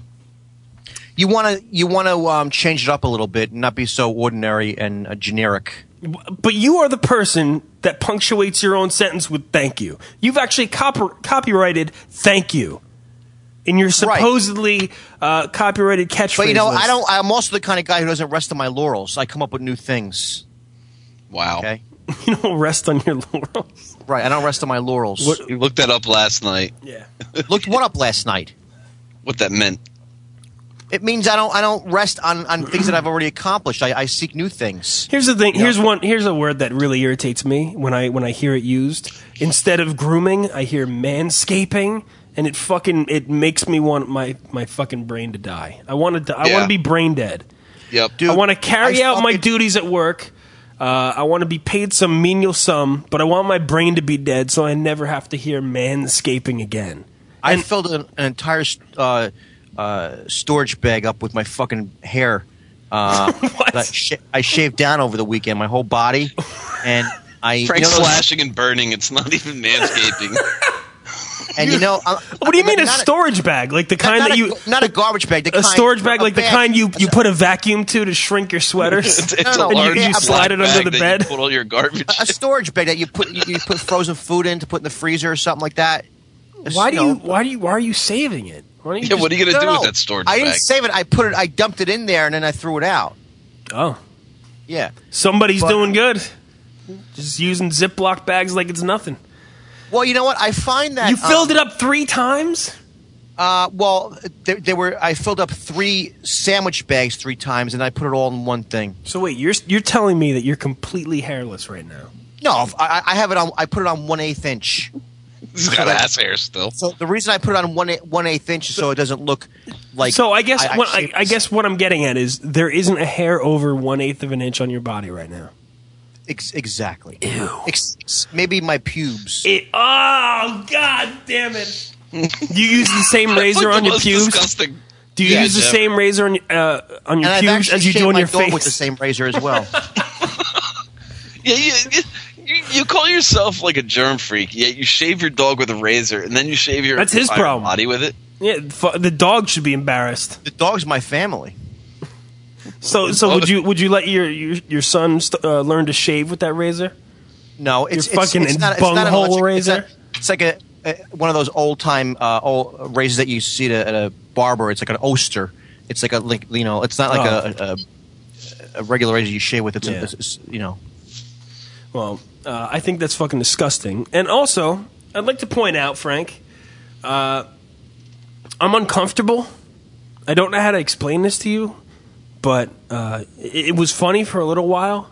You want to change it up a little bit and not be so ordinary and generic. But you are the person that punctuates your own sentence with "thank you." You've actually copyrighted "thank you" in your supposedly copyrighted catchphrase. But you know, list. I'm also the kind of guy who doesn't rest on my laurels. I come up with new things. Wow. Okay. You don't rest on your laurels. Right. I don't rest on my laurels. You looked that up last night. Yeah. Looked what up last night? What that meant. It means I don't rest on things that I've already accomplished. I seek new things. Here's the thing. Here's a word that really irritates me when I hear it used. Instead of grooming, I hear manscaping, and it makes me want my fucking brain to die. I want to be brain dead. Yep. Dude, I want to carry out my duties at work. I want to be paid some menial sum, but I want my brain to be dead so I never have to hear manscaping again. I filled an entire storage bag up with my fucking hair. What? I shaved down over the weekend, my whole body, and Frank's slashing and burning. It's not even manscaping. And what do you mean a storage bag? Like the kind that you not a garbage bag. A storage bag like the kind you put a vacuum to shrink your sweaters. It's a large you slide it under the bed. You put all your garbage. A storage bag that you put frozen food in to put in the freezer or something like that. Why are you saving it? What are you going to do with that storage bag? I didn't save it. I dumped it in there and then I threw it out. Oh. Yeah. Somebody's doing good. Just using Ziploc bags like it's nothing. Well, you know what? I find that you filled it up 3 times. Well, I filled up 3 sandwich bags 3 times, and I put it all in one thing. So wait, you're telling me that you're completely hairless right now? No, I have it on. I put it on 1/8 inch. He's got ass hair still. So the reason I put it on 1/8 inch is so it doesn't look like. So I guess I guess what I'm getting at is there isn't a hair over 1/8 of an inch on your body right now. Exactly. Ew. Maybe my pubes. Oh, God damn it. You use the same razor on your pubes? Disgusting. Do you use the same razor on your pubes as you do on your face? With the same razor as well. Yeah, you call yourself like a germ freak, yet you shave your dog with a razor, and then you shave your That's his problem. Body with it. Yeah, the dog should be embarrassed. The dog's my family. So would you let your son learn to shave with that razor? No, it's not an electric razor. It's like one of those old time razors that you see at a barber. It's like an Oster. It's like it's not like a regular razor you shave with. It's Well, I think that's fucking disgusting. And also, I'd like to point out, Frank, I'm uncomfortable. I don't know how to explain this to you, but it was funny for a little while.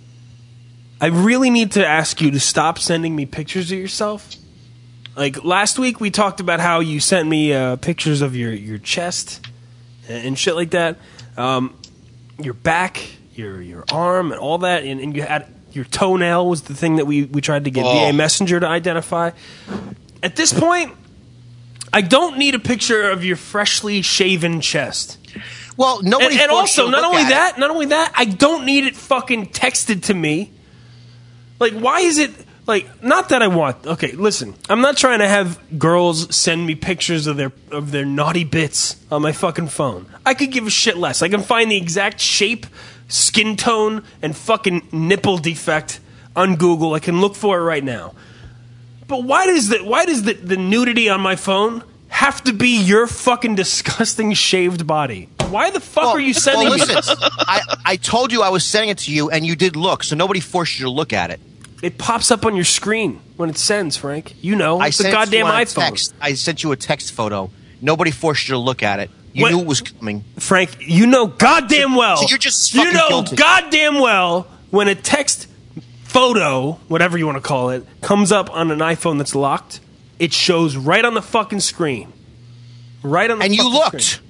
I really need to ask you to stop sending me pictures of yourself. Like, last week we talked about how you sent me pictures of your chest and shit like that. Your back, your arm, and all that, and you had... Your toenail was the thing that we tried to get VA Messenger to identify. At this point, I don't need a picture of your freshly shaven chest. Well, nobody. And also, not only that, I don't need it fucking texted to me. Like, why is it like? Not that I want. Okay, listen, I'm not trying to have girls send me pictures of their naughty bits on my fucking phone. I could give a shit less. I can find the exact shape, skin tone, and fucking nipple defect on Google. I can look for it right now. But why does the nudity on my phone have to be your fucking disgusting shaved body? Why the fuck are you sending me? Listen, I told you I was sending it to you, and you did look, so nobody forced you to look at it. It pops up on your screen when it sends, Frank. You know, it's the goddamn iPhone. I sent you a text photo. Nobody forced you to look at it. You knew it was coming. Frank, you know goddamn well. So you're just fucking guilty. Goddamn well when a text photo, whatever you want to call it, comes up on an iPhone that's locked, it shows right on the fucking screen. Right on the fucking screen. And you looked.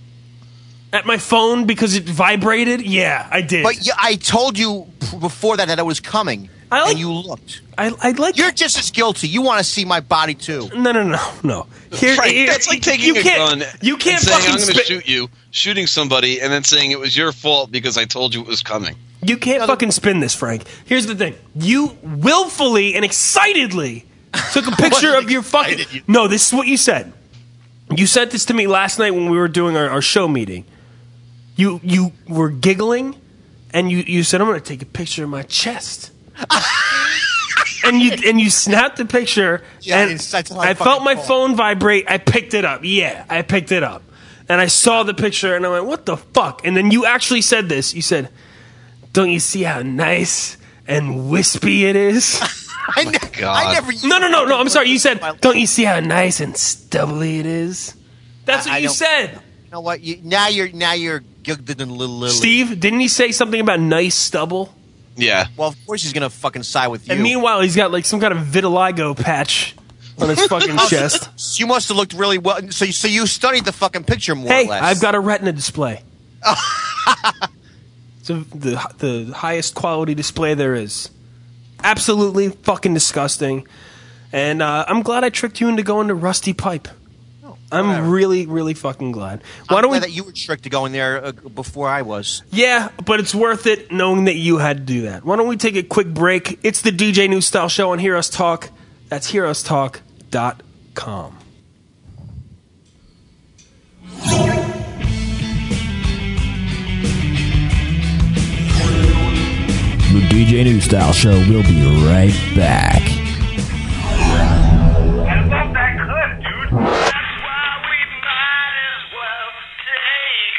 At my phone because it vibrated? Yeah, I did. But I told you before that it was coming. And you looked. You're just as guilty. You want to see my body too. No. That's like taking a gun. You can't saying, fucking I'm going to shoot you, shooting somebody, and then saying it was your fault because I told you it was coming. You can't fucking spin this, Frank. Here's the thing. You willfully and excitedly took a picture of your fucking... No, this is what you said. You sent this to me last night when we were doing our show meeting. You were giggling, and you said, I'm going to take a picture of my chest. and you snapped the picture, and I felt my phone vibrate. I picked it up. Yeah, I picked it up. And I saw the picture, and I went, what the fuck? And then you actually said this. You said, don't you see how nice and wispy it is? I never. No. I'm sorry. You said, don't you see how nice and stubbly it is? That's what you said. You know what? Now you're little. Steve, didn't he say something about nice stubble? Yeah. Well, of course he's gonna fucking side with you. And meanwhile, he's got like some kind of vitiligo patch on his fucking chest. You must have looked really well. So you studied the fucking picture more or less. Hey, I've got a retina display. So the highest quality display there is. Absolutely fucking disgusting. And I'm glad I tricked you into going to Rusty Pipe. I'm really, really fucking glad. I'm glad that you were tricked to go in there before I was. Yeah, but it's worth it knowing that you had to do that. Why don't we take a quick break? It's the DJ New Style Show on Hear Us Talk. That's hearustalk.com. The DJ New Style Show will be right back. And about that clip, dude. That's why we might as well take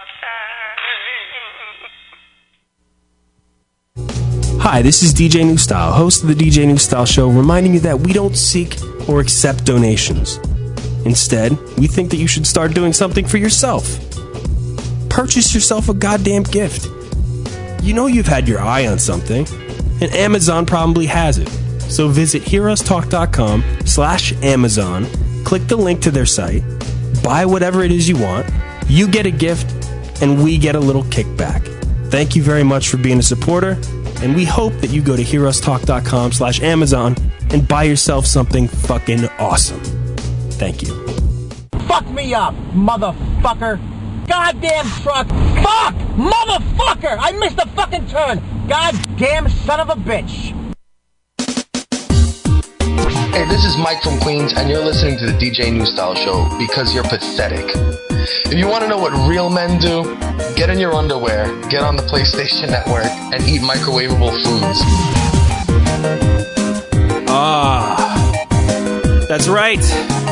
our time. Hi, this is DJ New Style, host of the DJ New Style Show, reminding you that we don't seek or accept donations. Instead, we think that you should start doing something for yourself. Purchase yourself a goddamn gift. You know you've had your eye on something, and Amazon probably has it. So visit hearustalk.com/Amazon, click the link to their site, buy whatever it is you want, you get a gift, and we get a little kickback. Thank you very much for being a supporter, and we hope that you go to hearustalk.com/Amazon and buy yourself something fucking awesome. Thank you. Fuck me up, motherfucker. motherfucker. Goddamn truck. Fuck! Motherfucker! I missed the fucking turn. Goddamn son of a bitch. Hey, this is Mike from Queens, and you're listening to the DJ New Style Show because you're pathetic. If you want to know what real men do, get in your underwear, get on the PlayStation Network, and eat microwavable foods. That's right.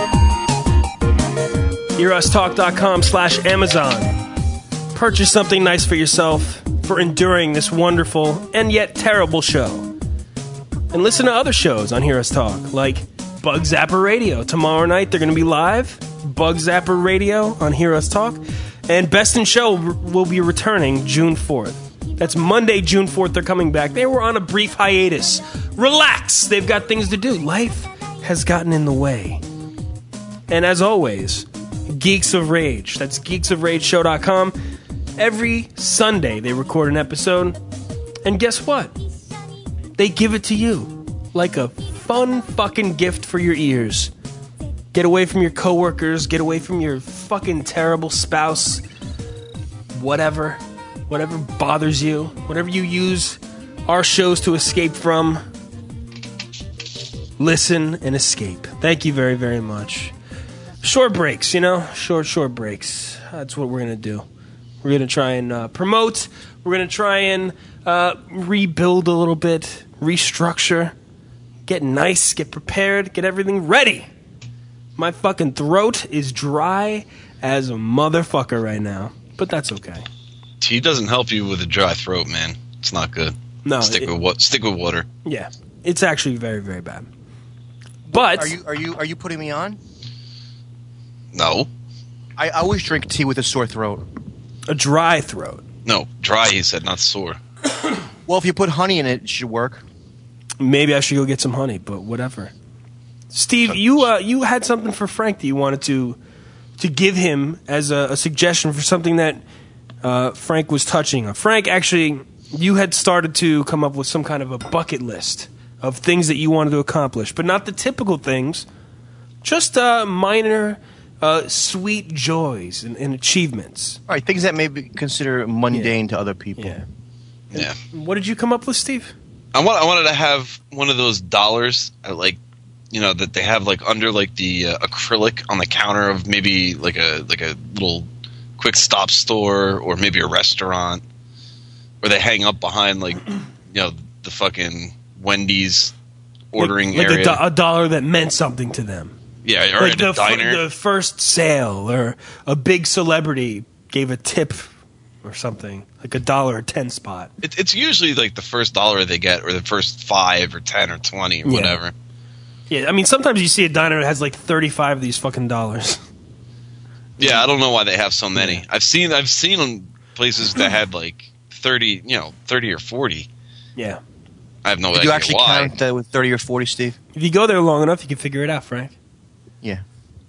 HearUsTalk.com/Amazon. Purchase something nice for yourself for enduring this wonderful and yet terrible show. And listen to other shows on Hear Us Talk, like Bug Zapper Radio. Tomorrow night they're going to be live. Bug Zapper Radio on Hear Us Talk. And Best in Show will be returning June 4th. That's Monday, June 4th. They're coming back. They were on a brief hiatus. Relax. They've got things to do. Life has gotten in the way. And as always, Geeks of Rage. That's geeksofrageshow.com. Every Sunday they record an episode. And guess what? They give it to you like a fun fucking gift for your ears. Get away from your coworkers. Get away from your fucking terrible spouse. Whatever bothers you. Whatever you use our shows to escape from. Listen and escape. Thank you very, very much. Short breaks, you know? Short breaks. That's what we're going to do. We're going to try and promote. We're going to try and rebuild a little bit. Restructure. Get nice. Get prepared. Get everything ready. My fucking throat is dry as a motherfucker right now. But that's okay. Tea doesn't help you with a dry throat, man. It's not good. No. Stick with water. Yeah. It's actually very, very bad. But Are you putting me on? No. I always drink tea with a sore throat. a dry throat. No, dry, he said, not sore. Well, if you put honey in it, it should work. Maybe I should go get some honey, but whatever. Steve, you had something for Frank that you wanted to give him as a suggestion for something that Frank was touching on. Frank, actually, you had started to come up with some kind of a bucket list of things that you wanted to accomplish, but not the typical things, just minor, sweet joys and achievements. All right, things that may be considered mundane to other people. Yeah. What did you come up with, Steve? I wanted to have one of those dollars, like, you know, that they have like under like the acrylic on the counter of maybe like a little quick stop store or maybe a restaurant, where they hang up behind like, you know, the fucking Wendy's ordering area. Like a dollar that meant something to them. Yeah, or like at a diner. The first sale, or a big celebrity gave a tip or something, like $1.10 spot. It's usually like the first dollar they get, or the first 5 or 10 or 20 or whatever. Yeah, I mean, sometimes you see a diner that has like 35 of these fucking dollars. Yeah, I don't know why they have so many. I've seen places that had like 30 or 40. Yeah. I have no idea Did you actually why. count with 30 or 40, Steve? If you go there long enough, you can figure it out, Frank. Yeah.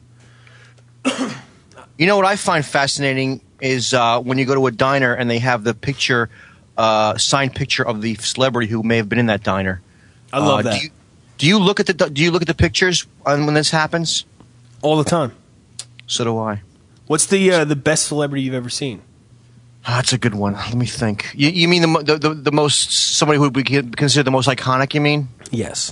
You know what I find fascinating is when you go to a diner and they have the picture, signed picture of the celebrity who may have been in that diner. I love that. Do you look at the pictures when this happens? All the time. So do I. What's the best celebrity you've ever seen? That's a good one. Let me think. You mean the most, somebody who would be considered the most iconic? You mean? Yes.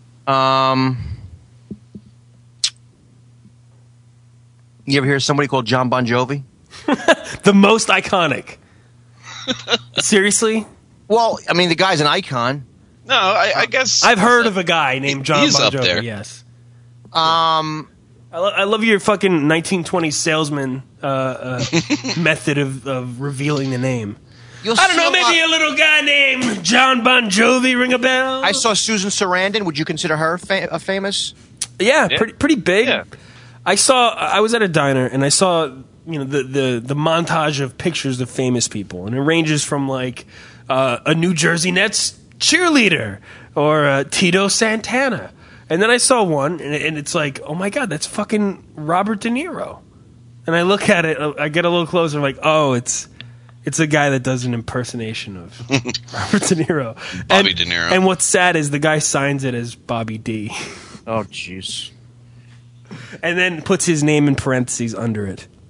You ever hear of somebody called John Bon Jovi? The most iconic. Seriously? Well, I mean, the guy's an icon. No, I guess I've heard of a guy named John he's Bon up Jovi. there. Yes. I love your fucking 1920s salesman method of revealing the name. I don't know, maybe a little guy named John Bon Jovi, ring a bell? I saw Susan Sarandon. Would you consider her famous? Yeah, pretty big. Yeah. I was at a diner and I saw, you know, the montage of pictures of famous people, and it ranges from like a New Jersey Nets cheerleader or Tito Santana. And then I saw one, and it's like, oh my God, that's fucking Robert De Niro. And I look at it, I get a little closer, I'm like, oh, it's a guy that does an impersonation of Robert De Niro. Bobby De Niro. And what's sad is the guy signs it as Bobby D. Oh, jeez. And then puts his name in parentheses under it.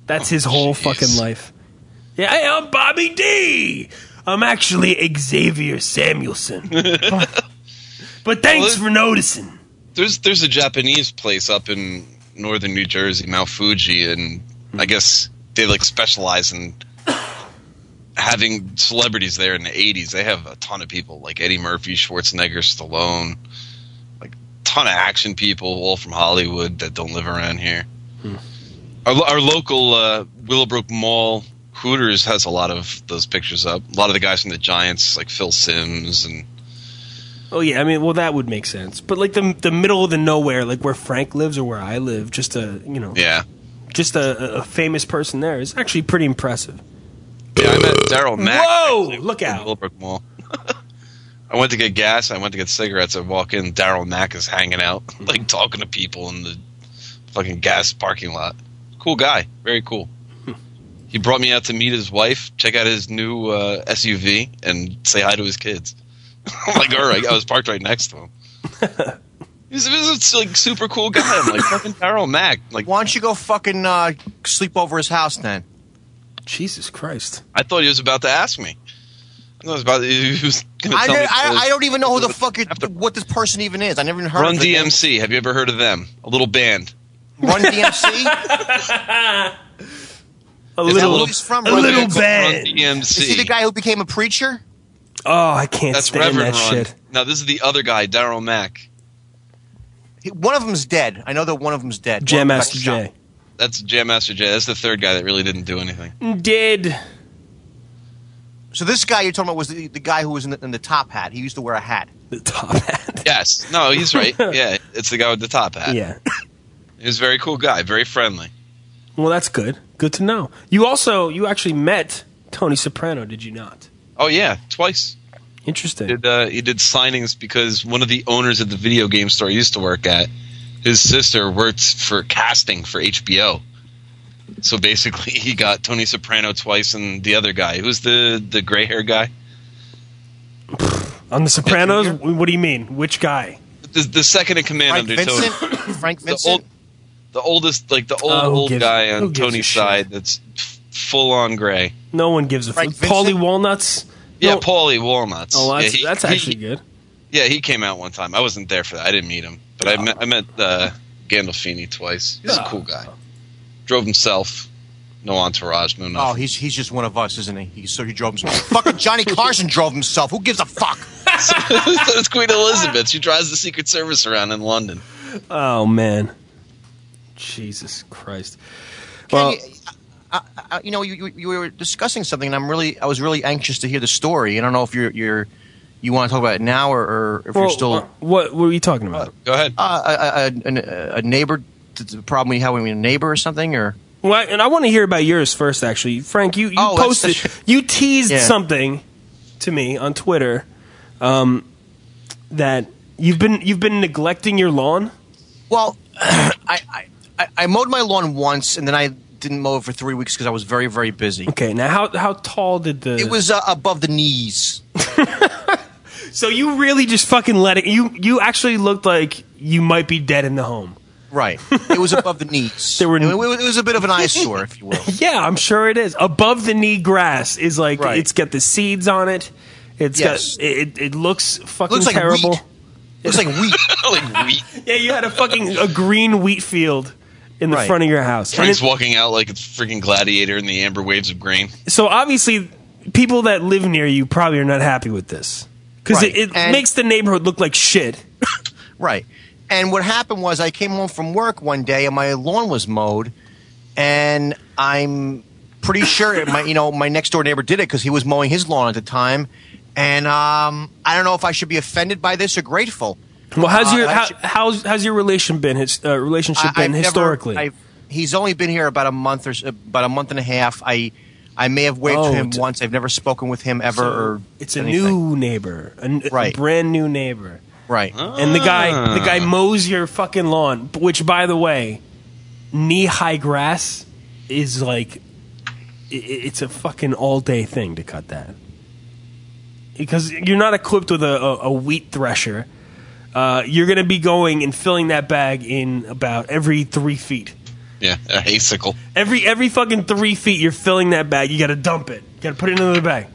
That's his whole fucking life. Yeah, hey, I'm Bobby D. I'm actually Xavier Samuelson. But thanks for noticing. There's a Japanese place up in northern New Jersey, Mount Fuji, and I guess they like specialize in having celebrities there in the 80s. They have a ton of people like Eddie Murphy, Schwarzenegger, Stallone, like a ton of action people, all from Hollywood that don't live around here. Our local Willowbrook Mall Hooters has a lot of those pictures up. A lot of the guys from the Giants, like Phil Simms and. Oh yeah, I mean, well, that would make sense. But like the middle of the nowhere, like where Frank lives or where I live, just a just a famous person there is actually pretty impressive. Yeah, I met Daryl Mack. Whoa! Look out! Willowbrook Mall. I went to get gas. I went to get cigarettes. I walk in. Daryl Mack is hanging out, like talking to people in the fucking gas parking lot. Cool guy, very cool. He brought me out to meet his wife, check out his new SUV, and say hi to his kids. I'm like, all right, I was parked right next to him. He's a like super cool guy. I'm like, fucking Daryl Mack. Like, why don't you go fucking sleep over his house then? Jesus Christ! I thought he was about to ask me. I was going to tell me. I don't even know who the fuck what this person even is. I never even heard Run of it. Run DMC. Have you ever heard of them? A little band. Run DMC. a little band. Run DMC. Is he the guy who became a preacher? Oh, I can't That's stand Reverend that Run. shit. No, this is the other guy, Daryl Mack. One of them's dead. I know that one of them's dead. Jam Master Jay. That's Jam Master Jay. That's the third guy that really didn't do anything. Did. So this guy you're talking about was the guy who was in the top hat. He used to wear a hat. The top hat. Yes. No, he's right. Yeah, it's the guy with the top hat. Yeah. He's a very cool guy. Very friendly. Well, that's good. Good to know. You actually met Tony Soprano, did you not? Oh, yeah. Twice. Interesting. He did signings because one of the owners of the video game store he used to work at, his sister works for casting for HBO. So basically, he got Tony Soprano twice and the other guy. Who's the gray hair guy? On The Sopranos? What do you mean? Which guy? The second in command Frank under Tony. Vincent? Frank Vincent? The oldest, like the old guy on Tony's side that's full on gray. No one gives a fuck. Paulie Walnuts? Yeah, Paulie Walnuts. Oh, yeah, that's actually good. Yeah, he came out one time. I wasn't there for that. I didn't meet him. But I met Gandolfini twice. He's a cool guy. Drove himself. No entourage, no nothing. Oh, he's just one of us, isn't he? He drove himself. Fucking Johnny Carson drove himself. Who gives a fuck? So it's Queen Elizabeth. She drives the Secret Service around in London. Oh, man. Jesus Christ. Well, you were discussing something, and I was really anxious to hear the story. I don't know if you want to talk about it now or if you're still. What were you talking about? Go ahead. A neighbor, the problem you have with a neighbor or something, or. Well, and I want to hear about yours first. Actually, Frank, you posted, you teased something to me on Twitter that you've been neglecting your lawn. Well, I mowed my lawn once, and then I didn't mow it for 3 weeks because I was very, very busy. Okay, now how tall did the? It was above the knees. So you really just fucking let it. You actually looked like you might be dead in the home. Right. It was above the knees. It was a bit of an eyesore, if you will. Yeah, I'm sure it is. Above the knee grass is like It's got the seeds on it. It's got it looks fucking like terrible. Wheat. It looks like wheat. Like wheat. Yeah, you had a green wheat field in the front of your house. Frank's walking out like it's freaking Gladiator in the amber waves of grain. So obviously, people that live near you probably are not happy with this because it makes the neighborhood look like shit. Right. And what happened was I came home from work one day and my lawn was mowed, and I'm pretty sure my next door neighbor did it because he was mowing his lawn at the time. And I don't know if I should be offended by this or grateful. Well, how's your relationship been historically? He's only been here about a month and a half. I may have waved to him once. I've never spoken with him ever. Or it's anything. A new neighbor, a brand new neighbor. Right. And the guy mows your fucking lawn, which, by the way, knee-high grass is like, it's a fucking all-day thing to cut that. Because you're not equipped with a wheat thresher. You're going to be going and filling that bag in about every 3 feet. Yeah, a haysicle. Every fucking 3 feet, you're filling that bag. You got to dump it. You got to put it into the bag.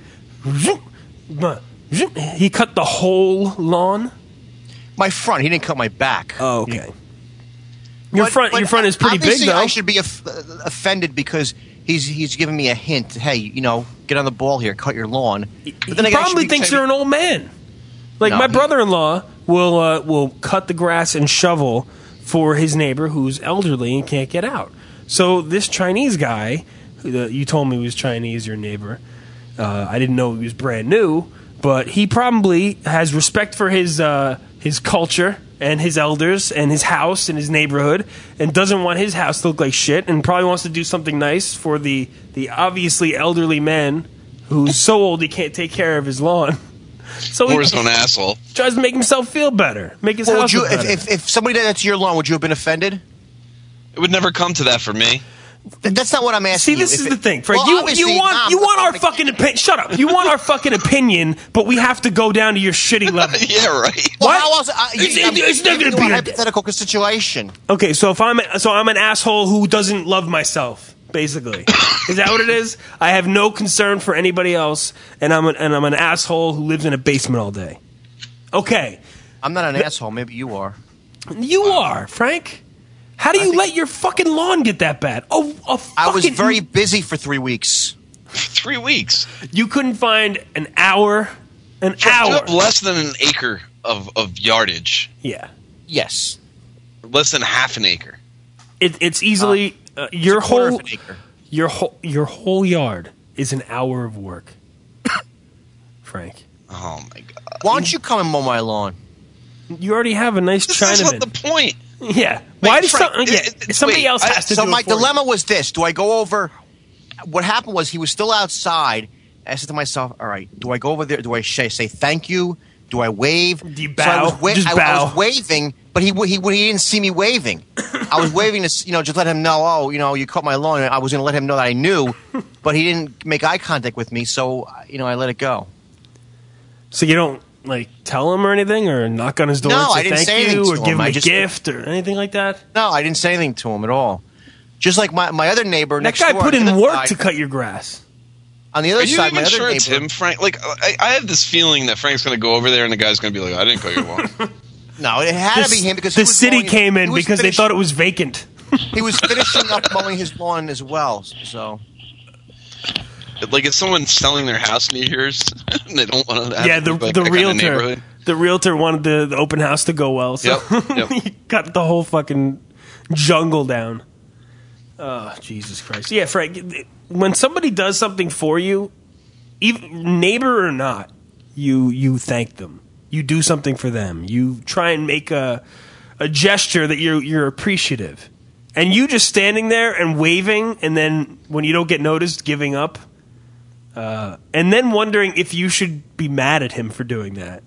He cut the whole lawn. My front. He didn't cut my back. Oh, okay. Your front is pretty big, obviously though. I should be offended because he's giving me a hint. Hey, get on the ball here, cut your lawn. But then He probably thinks you're an old man. Like my brother-in-law will cut the grass and shovel for his neighbor who's elderly and can't get out. So this Chinese guy, you told me he was Chinese, your neighbor. I didn't know he was brand new, but he probably has respect for his culture and his elders and his house and his neighborhood, and doesn't want his house to look like shit, and probably wants to do something nice for the obviously elderly man who's so old he can't take care of his lawn. So Or his own asshole. Tries to make himself feel better, make his house look better. If somebody did that to your lawn, would you have been offended? It would never come to that for me. That's not what I'm asking. See, this is the thing, Frank. Well, you want our fucking opinion. Shut up. You want our fucking opinion, but we have to go down to your shitty level. Yeah, right. Well, What? how else? It's not going to be a hypothetical situation. Okay, so I'm an asshole who doesn't love myself, basically. Is that what it is? I have no concern for anybody else, and I'm an asshole who lives in a basement all day. Okay, I'm not an asshole. Maybe you are. you are, Frank. How do you let your fucking lawn get that bad? I was very busy for 3 weeks. 3 weeks. You couldn't find an hour. You have less than an acre of yardage. Yeah. Yes. Less than half an acre. It's easily your It's a quarter whole of an acre. your whole yard is an hour of work, Frank. Oh my god. Why don't you come and mow my lawn? You already have a nice This Chinaman. is what the point. Yeah. Why does Frank, somebody else has to So do my it for you? dilemma was this: do I go over? What happened was he was still outside. I said to myself, "All right, do I go over there? Do I say thank you? Do I wave? Do you So I bow? was, Just I bow. was waving, but he didn't see me waving. I was waving to just let him know. Oh, you cut my lawn. I was going to let him know that I knew, but he didn't make eye contact with me. So I let it go. So you don't tell him or anything, or knock on his door No, and say I didn't thank say you, anything or to give him. him I a just- gift or anything like that. No, I didn't say anything to him at all. Just like my other neighbor That next guy door. put on in the other work side- to cut your grass. On the other Are you side, my even other sure neighbor. it's him, Frank? Like, I have this feeling that Frank's going to go over there and the guy's going to be like, I didn't cut your lawn. No, it had to be him because he the was city mowing- came in he was because they thought it was vacant. He was finishing up mowing his lawn as well. So Like, if someone's selling their house near yours and they don't want to have Yeah, the that kind of realtor. neighborhood. The realtor wanted the open house to go well, so Yep. he cut the whole fucking jungle down. Oh, Jesus Christ. Yeah, Frank, when somebody does something for you, even neighbor or not, you thank them. You do something for them. You try and make a gesture that you're appreciative. And you just standing there and waving, and then when you don't get noticed, giving up, and then wondering if you should be mad at him for doing that.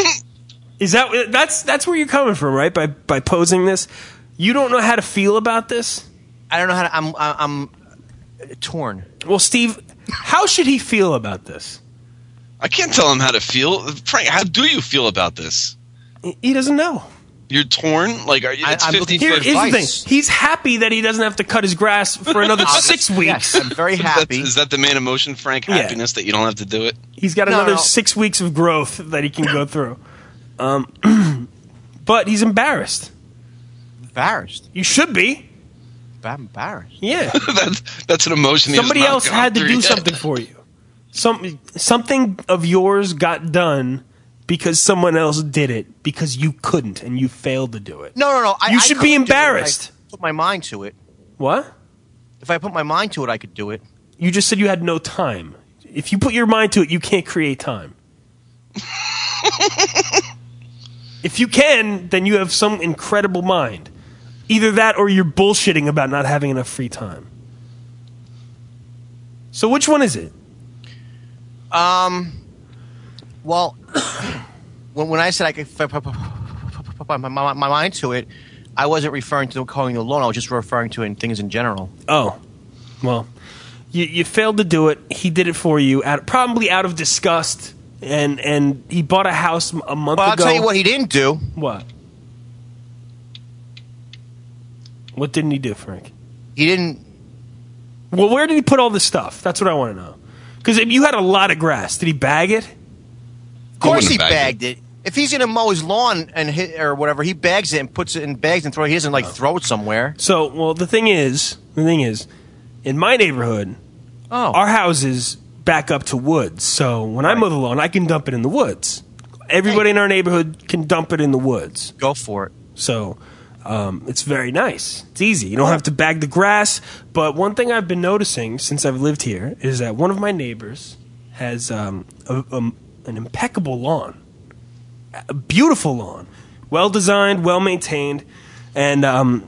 That's where you're coming from, right? By posing this, you don't know how to feel about this. I don't know how to. I'm torn. Well, Steve, how should he feel about this? I can't tell him how to feel. Frank, how do you feel about this? He doesn't know. You're torn? Like, are you, it's I'm 50 looking Here's the thing: advice. he's happy that he doesn't have to cut his grass for another 6 weeks. Yes, I'm very happy. Is that the main emotion, Frank? Yeah. Happiness that you don't have to do it? He's got No, another no. 6 weeks of growth that he can go through. But he's embarrassed. Embarrassed. You should be. I'm embarrassed. Yeah. That's an emotion. Somebody he has not else gone had to through do yet. something for you. Something of yours got done because someone else did it because you couldn't and you failed to do it. No. You should be couldn't do it if embarrassed. I put my mind to it. What? If I put my mind to it, I could do it. You just said you had no time. If you put your mind to it, you can't create time. If you can, then you have some incredible mind. Either that or you're bullshitting about not having enough free time. So which one is it? Well, when I said I could put my mind to it, I wasn't referring to calling the loan. I was just referring to things in general. Oh, well, you failed to do it. He did it for you, probably out of disgust, and he bought a house a month But I'll ago. tell you what he didn't do. What? What didn't he do, Frank? He didn't. Well, where did he put all this stuff? That's what I want to know. Because if you had a lot of grass, did he bag it? Of course he bagged it. If he's going to mow his lawn and or whatever, he bags it and puts it in bags and He doesn't throw it somewhere. So, well, the thing is, in my neighborhood, our houses back up to woods. So when I mow the lawn, I can dump it in the woods. Everybody in our neighborhood can dump it in the woods. Go for it. So it's very nice. It's easy. You don't have to bag the grass. But one thing I've been noticing since I've lived here is that one of my neighbors has an impeccable lawn. A beautiful lawn. Well designed, well maintained. And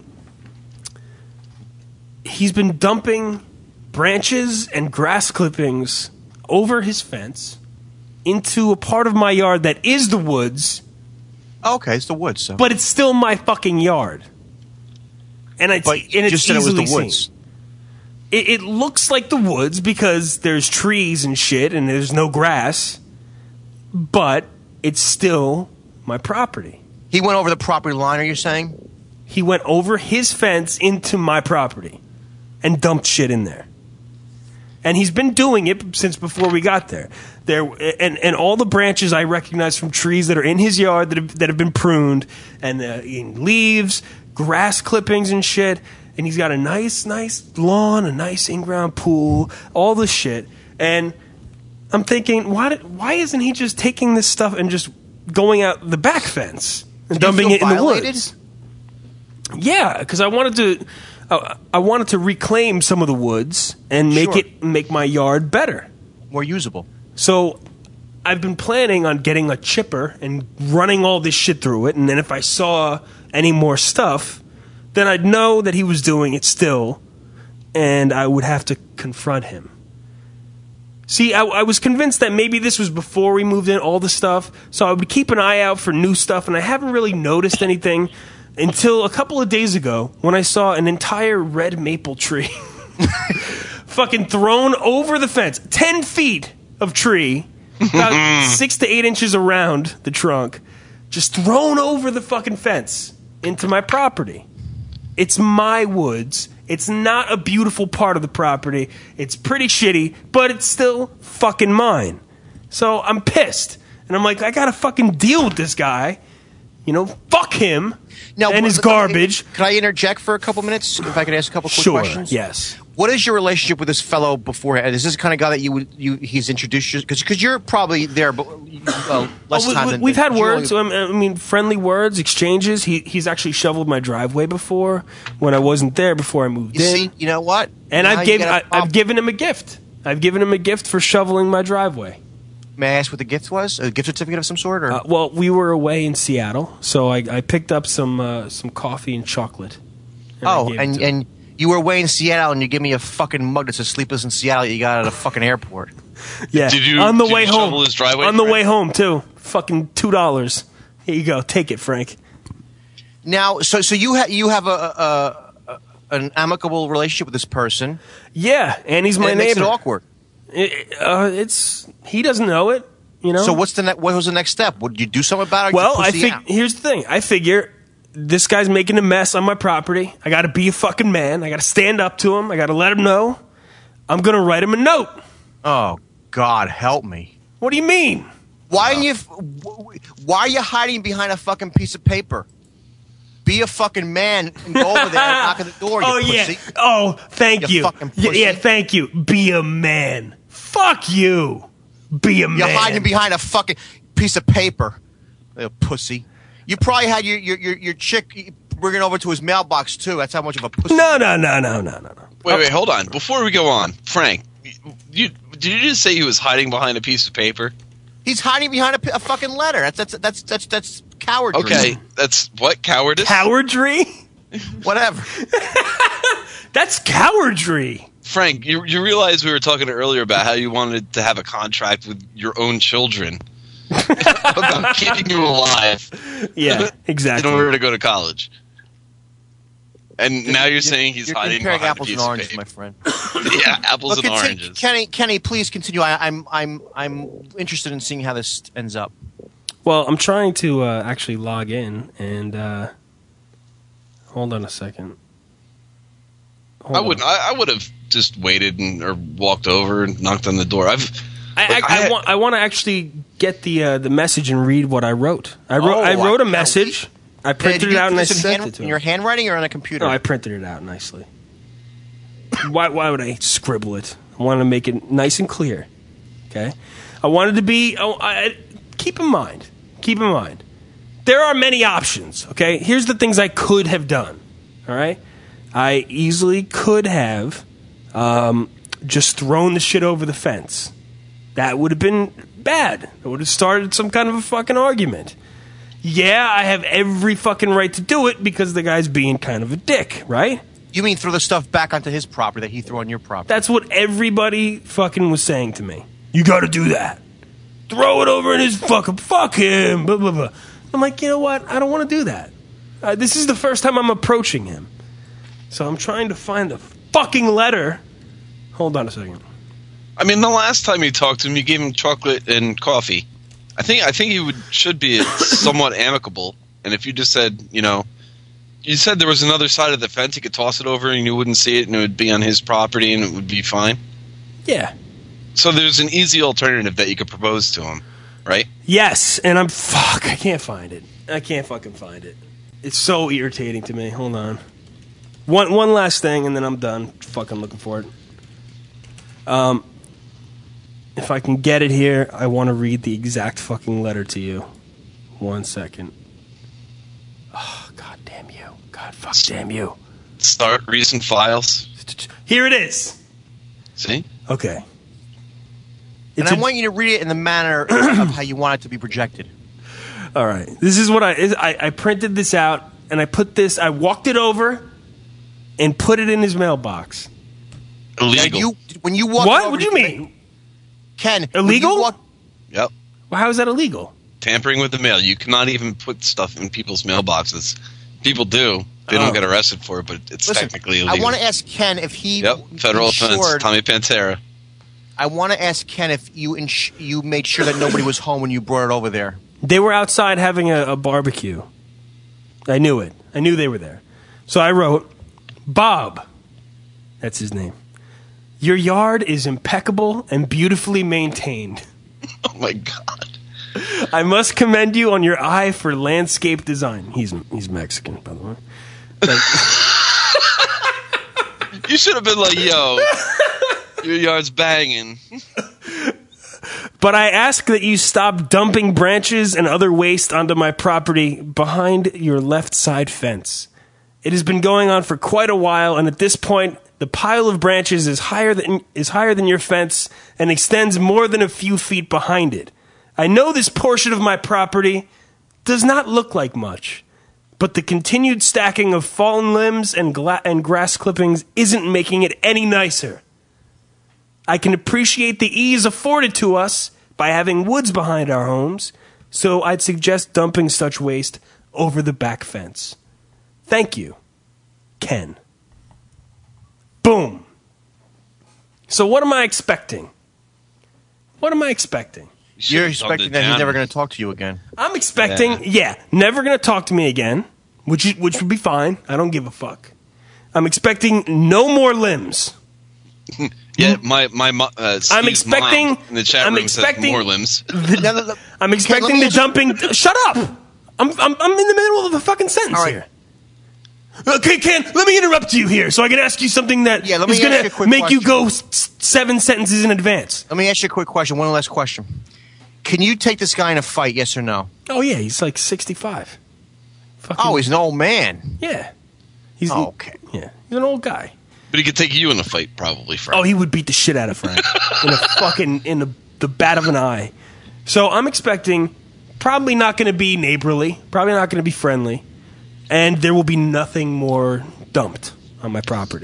he's been dumping branches and grass clippings over his fence into a part of my yard that is the woods. Okay, it's the woods. So. But it's still my fucking yard. And it's just said it was the woods. It looks like the woods because there's trees and shit and there's no grass. But it's still my property. He went over the property line, are you saying? He went over his fence into my property and dumped shit in there. And he's been doing it since before we got there. And all the branches I recognize from trees that are in his yard that have been pruned, and leaves, grass clippings and shit. And he's got a nice lawn, a nice in-ground pool, all this shit. And I'm thinking, why isn't he just taking this stuff and just going out the back fence and dumping it in the woods? Yeah, because I wanted to reclaim some of the woods and make my yard better, more usable. So I've been planning on getting a chipper and running all this shit through it, and then if I saw any more stuff, then I'd know that he was doing it still, and I would have to confront him. See, I was convinced that maybe this was before we moved in, all the stuff, so I would keep an eye out for new stuff, and I haven't really noticed anything until a couple of days ago when I saw an entire red maple tree fucking thrown over the fence. 10 feet of tree, about 6 to 8 inches around the trunk, just thrown over the fucking fence into my property. It's my woods. It's not a beautiful part of the property. It's pretty shitty, but it's still fucking mine. So I'm pissed. And I'm like, I gotta fucking deal with this guy. Fuck him and his garbage. Could I interject for a couple minutes? If I could ask a couple quick questions? Sure, yes. What is your relationship with this fellow beforehand? Is this the kind of guy that he's introduced you? Because you're probably there, but less time than... We've had words, friendly words, exchanges. He's actually shoveled my driveway before when I wasn't there before I moved in. See, you know what? And I've given him a gift. I've given him a gift for shoveling my driveway. May I ask what the gift was? A gift certificate of some sort? Or? Well, we were away in Seattle, so I picked up some coffee and chocolate. And you were away in Seattle, and you give me a fucking mug that says "Sleepless in Seattle." You got at a fucking airport. Yeah, did you way home? Shovel his driveway, on the way home too. Fucking $2. Here you go. Take it, Frank. Now, so you have an amicable relationship with this person. Yeah, and he's my neighbor. Makes it awkward. He doesn't know it, So what was the next step? Would you do something about it? Well, here's the thing. I figure this guy's making a mess on my property. I got to be a fucking man. I got to stand up to him. I got to let him know. I'm going to write him a note. Oh, God, help me. What do you mean? Why are you hiding behind a fucking piece of paper? Be a fucking man and go over there and knock on the door, you pussy. Yeah. Oh, thank you. Fucking pussy. Yeah, thank you. Be a man. Fuck you. Be a man. You're hiding behind a fucking piece of paper, little pussy. You probably had your chick bringing over to his mailbox, too. That's how much of a pussy. No. Wait, hold on. Before we go on, Frank, did you just say he was hiding behind a piece of paper? He's hiding behind a fucking letter. That's cowardry. Okay, that's what? Cowardice? Cowardry? Whatever. That's cowardry. Frank, you realize we were talking earlier about how you wanted to have a contract with your own children about keeping you alive. Yeah, exactly. In order to go to college. And now you're saying he's hiding comparing behind apples a piece and oranges, of paper. my friend. Yeah, apples and oranges. Kenny, please continue. I'm interested in seeing how this ends up. Well, I'm trying to actually log in, and hold on a second. I wouldn't. I would have just waited or walked over and knocked on the door. I want to actually get the message and read what I wrote. I wrote a message. I printed it out and I sent it to him. In your handwriting or on a computer? No, I printed it out nicely. Why would I scribble it? I wanted to make it nice and clear. Okay? I wanted to be... keep in mind. There are many options, okay? Here's the things I could have done, all right? I easily could have just thrown the shit over the fence. That would have been bad. It would have started some kind of a fucking argument. Yeah, I have every fucking right to do it because the guy's being kind of a dick, right? You mean throw the stuff back onto his property that he threw on your property? That's what everybody fucking was saying to me. You gotta do that. Throw it over in his fucking... Fuck him. Blah, blah, blah. I'm like, you know what? I don't want to do that. This is the first time I'm approaching him. So I'm trying to find the fucking letter. Hold on a second. I mean, the last time you talked to him, you gave him chocolate and coffee. I think you should be somewhat amicable. And if you just said, you said there was another side of the fence, you could toss it over and you wouldn't see it and it would be on his property and it would be fine. Yeah. So there's an easy alternative that you could propose to him, right? Yes, and I can't find it. I can't fucking find it. It's so irritating to me. Hold on. One last thing and then I'm done fucking looking for it. If I can get it here, I want to read the exact fucking letter to you. 1 second. Oh, god damn you. God fuck damn you. Start recent files. Here it is. See? Okay. And I want you to read it in the manner of how you want it to be projected. All right. This is what I printed this out, and I walked it over and put it in his mailbox. Illegal. When you walk what? over, What do you mean? Ken, illegal? Yep. Well, how is that illegal? Tampering with the mail. You cannot even put stuff in people's mailboxes. People do. They don't get arrested for it, but it's technically illegal. I want to ask Ken if he... Yep, federal offense. Tommy Pantera. I want to ask Ken if you made sure that nobody was home when you brought it over there. They were outside having a barbecue. I knew it. I knew they were there. So I wrote, Bob, that's his name, your yard is impeccable and beautifully maintained. Oh, my God. I must commend you on your eye for landscape design. He's Mexican, by the way. You should have been like, yo, your yard's banging. But I ask that you stop dumping branches and other waste onto my property behind your left side fence. It has been going on for quite a while, and at this point, the pile of branches is higher than your fence and extends more than a few feet behind it. I know this portion of my property does not look like much, but the continued stacking of fallen limbs and grass clippings isn't making it any nicer. I can appreciate the ease afforded to us by having woods behind our homes, so I'd suggest dumping such waste over the back fence. Thank you, Ken. Boom. So what am I expecting? You're expecting that he's never going to talk to you again. I'm expecting, never going to talk to me again, which would be fine. I don't give a fuck. I'm expecting no more limbs. Yeah, my I'm expecting mom in the chat room says more limbs. I'm expecting the dumping. Shut up! I'm in the middle of a fucking sentence here. Okay, Ken, let me interrupt you here so I can ask you something that is going to make you go 7 sentences in advance. Let me ask you a quick question. One last question. Can you take this guy in a fight, yes or no? Oh, yeah, he's like 65. He's an old man. Yeah. Okay. Yeah, he's an old guy. But he could take you in a fight, probably, Frank. Oh, he would beat the shit out of Frank in the bat of an eye. So I'm expecting probably not going to be neighborly, probably not going to be friendly, and there will be nothing more dumped on my property.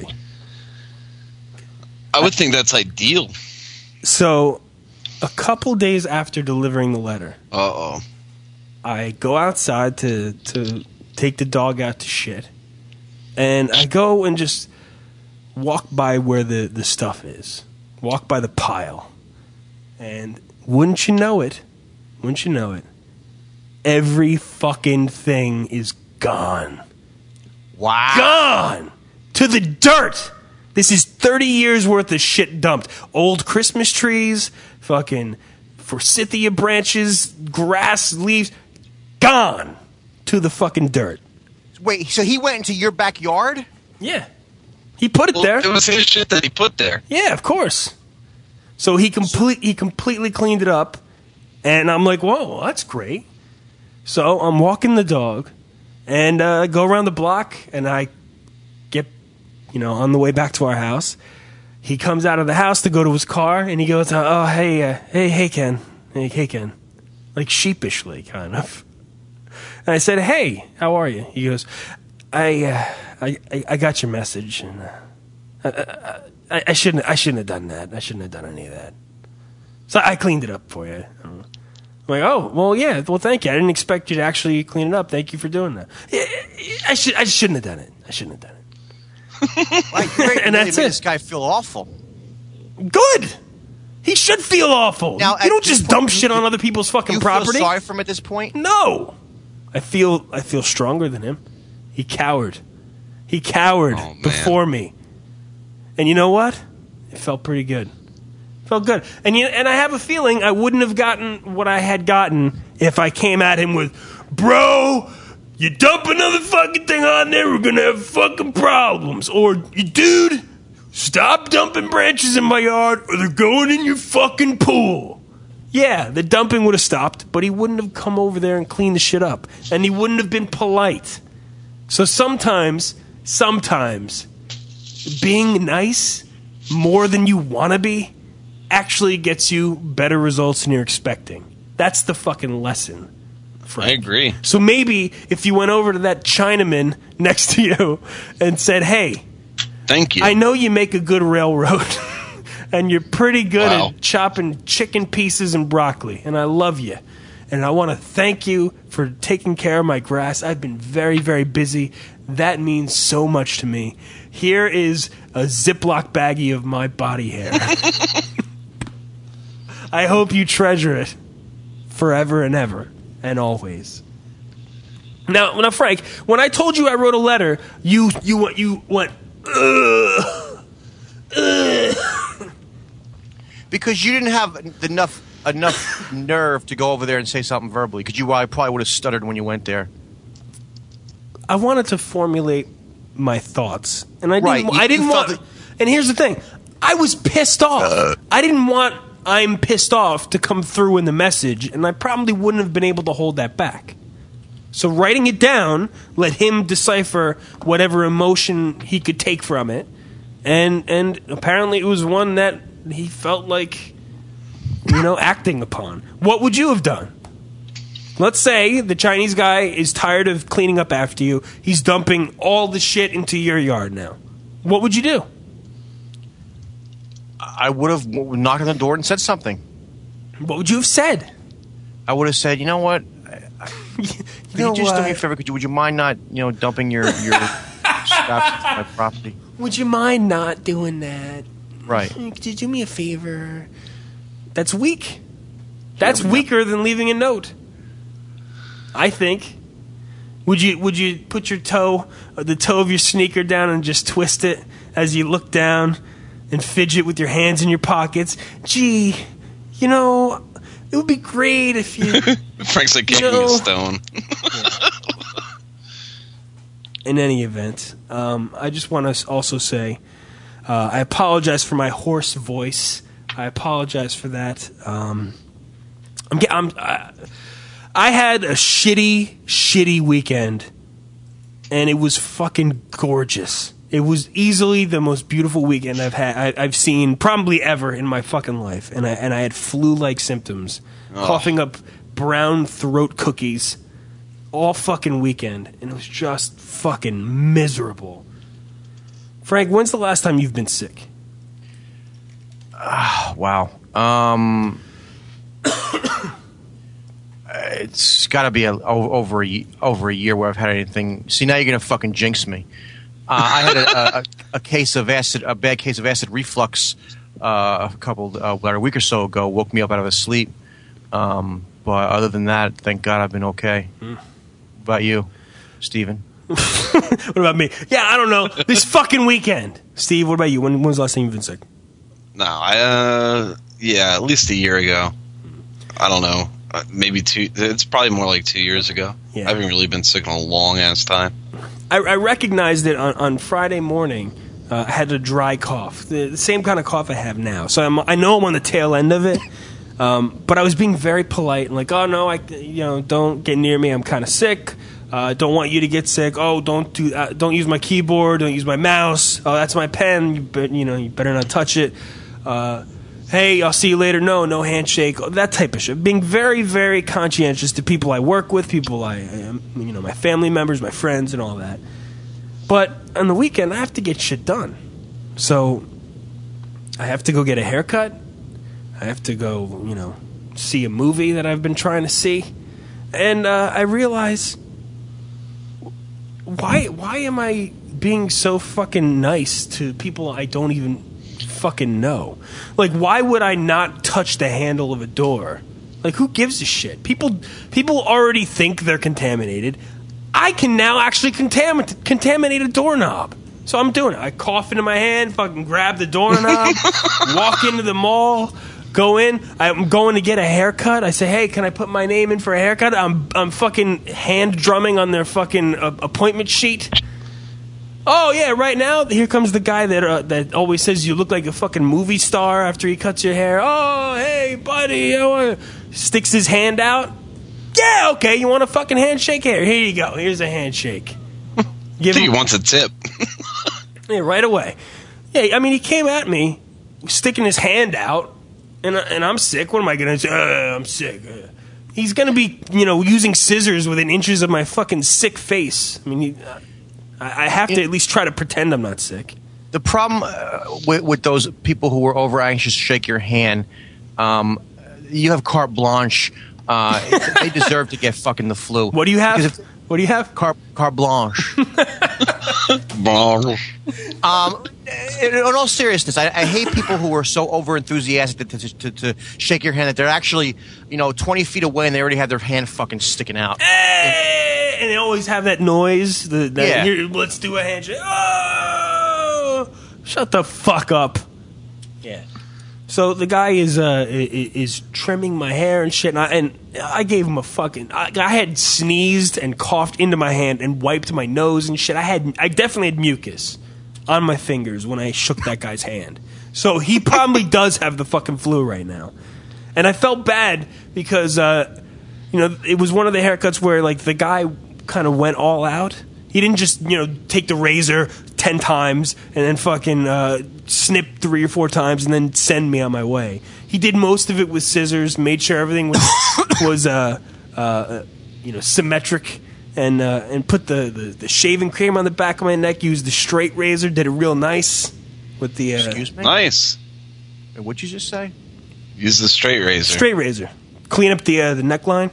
I would think that's ideal. So a couple days after delivering the letter, I go outside to take the dog out to shit, and I go and just walk by where the stuff is. Walk by the pile. And wouldn't you know it, every fucking thing is gone. Wow. Gone! To the dirt! This is 30 years worth of shit dumped. Old Christmas trees, fucking forsythia branches, grass, leaves, gone to the fucking dirt. Wait, so he went into your backyard? Yeah. He put it there. It was his shit that he put there. Yeah, of course. So he completely cleaned it up, and I'm like, whoa, that's great. So I'm walking the dog, and I go around the block, and I get, on the way back to our house. He comes out of the house to go to his car, and he goes, oh, hey, Ken. Hey, Ken. Like sheepishly, kind of. And I said, hey, how are you? He goes, I got your message, and I shouldn't have done that. I shouldn't have done any of that. So I cleaned it up for you. I'm like, oh, well, yeah, well, thank you. I didn't expect you to actually clean it up. Thank you for doing that. I shouldn't have done it. I shouldn't have done it. Like, and that's made it. This guy feel awful. Good. He should feel awful. Now, you don't just dump shit on other people's fucking property. You feel sorry for him at this point? No. I feel stronger than him. He cowered. He cowered before me. And you know what? It felt pretty good. Felt good. And I have a feeling I wouldn't have gotten what I had gotten if I came at him with, bro, you dump another fucking thing on there, we're gonna have fucking problems. Or, dude, stop dumping branches in my yard or they're going in your fucking pool. Yeah, the dumping would have stopped, but he wouldn't have come over there and cleaned the shit up. And he wouldn't have been polite. So sometimes, being nice more than you want to be actually gets you better results than you're expecting. That's the fucking lesson, Frank. I agree. So maybe if you went over to that Chinaman next to you and said, hey, thank you. I know you make a good railroad and you're pretty good at chopping chicken pieces and broccoli, and I love you. And I want to thank you for taking care of my grass. I've been very, very busy. That means so much to me. Here is a Ziploc baggie of my body hair. I hope you treasure it forever and ever and always. Now, Frank, when I told you I wrote a letter, you went, ugh. Because you didn't have enough nerve to go over there and say something verbally. Because you probably would have stuttered when you went there. I wanted to formulate my thoughts, and I Right. didn't want. And here's the thing: I was pissed off. I didn't want "I'm pissed off" to come through in the message, and I probably wouldn't have been able to hold that back. So writing it down let him decipher whatever emotion he could take from it, and apparently it was one that he felt like, acting upon. What would you have done? Let's say the Chinese guy is tired of cleaning up after you. He's dumping all the shit into your yard now. What would you do? I would have knocked on the door and said something. What would you have said? I would have said, you know what? Could you just do me a favor? Would you mind not, dumping your scraps into my property? Would you mind not doing that? Right. Could you do me a favor? That's weak. That's weaker than leaving a note, I think. Would you put the toe of your sneaker down and just twist it as you look down and fidget with your hands in your pockets? Gee, it would be great if you... Frank's like kicking a stone. In any event, I just want to also say I apologize for my hoarse voice. I apologize for that. I had a shitty weekend, and it was fucking gorgeous. It was easily the most beautiful weekend I've seen probably ever in my fucking life, and I had flu-like symptoms, coughing up brown throat cookies all fucking weekend, and it was just fucking miserable. Frank, when's the last time you've been sick? Wow. It's got to be over a year where I've had anything. See, now you're gonna fucking jinx me. I had a bad case of acid reflux about a week or so ago. Woke me up out of a sleep. But other than that, thank God I've been okay. About you, Steven? What about me? Yeah, I don't know. This fucking weekend. Steve, what about you? When was the last time you've been sick? No, yeah, at least a year ago. I don't know. Maybe 2. It's probably more like 2 years ago. Yeah. I haven't really been sick in a long ass time. I recognized it on Friday morning. I had a dry cough, the same kind of cough I have now. So I know I'm on the tail end of it. But I was being very polite and like, oh no, don't get near me. I'm kind of sick. Don't want you to get sick. Oh, don't do that. Don't use my keyboard. Don't use my mouse. Oh, that's my pen. You better not touch it. Hey, I'll see you later. No handshake. That type of shit. Being very, very conscientious to people I work with, people my family members, my friends, and all that. But on the weekend, I have to get shit done. So I have to go get a haircut. I have to go, see a movie that I've been trying to see. And I realize, why am I being so fucking nice to people I don't even fucking know? Like, why would I not touch the handle of a door? Like, who gives a shit? People already think they're contaminated. I can now actually contaminate a doorknob. So I'm doing it. I cough into my hand, fucking grab the doorknob, walk into the mall, go in. I'm going to get a haircut. I say, hey, can I put my name in for a haircut? I'm fucking hand drumming on their fucking appointment sheet. Oh yeah, right now here comes the guy that always says you look like a fucking movie star after he cuts your hair. Oh hey buddy, sticks his hand out. Yeah, okay, you want a fucking handshake? Here you go. Here's a handshake. I think he wants a tip. Yeah, right away. Yeah, I mean he came at me, sticking his hand out, and I'm sick. What am I gonna say? I'm sick. He's gonna be using scissors within inches of my fucking sick face. I mean. I have to at least try to pretend I'm not sick. The problem with those people who were over anxious to shake your hand, you have carte blanche. They deserve to get fucking the flu. What do you have? What do you have? Carte blanche. In all seriousness, I hate people who are so over enthusiastic to shake your hand that they're actually 20 feet away and they already have their hand fucking sticking out. And they always have that noise. Here, let's do a handshake. Oh, shut the fuck up. Yeah. So the guy is trimming my hair and shit, and I gave him a fucking. I had sneezed and coughed into my hand and wiped my nose and shit. I definitely had mucus on my fingers when I shook that guy's hand. So he probably does have the fucking flu right now, and I felt bad because it was one of the haircuts where like the guy kind of went all out. He didn't just take the razor 10 times and then fucking snip 3 or 4 times and then send me on my way. He did most of it with scissors, made sure everything was symmetric, and put the shaving cream on the back of my neck. Used the straight razor, did it real nice with the. Excuse me. Nice. What'd you just say? Use the straight razor. Straight razor. Clean up the neckline.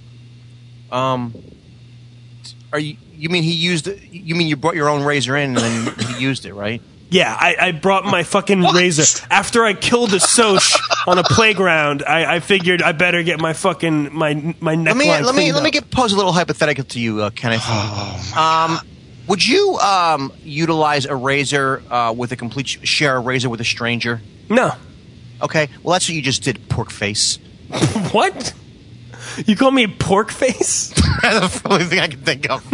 You mean you brought your own razor in and then he used it, right? Yeah, I brought my fucking razor. After I killed a Soch on a playground, I figured I better get my fucking my neckline cleaned up. Let me pose a little hypothetical to you, Kenneth. Would you utilize a razor share a razor with a stranger? No. Okay, well that's what you just did, pork face. What? You call me a pork face? That's the only thing I can think of.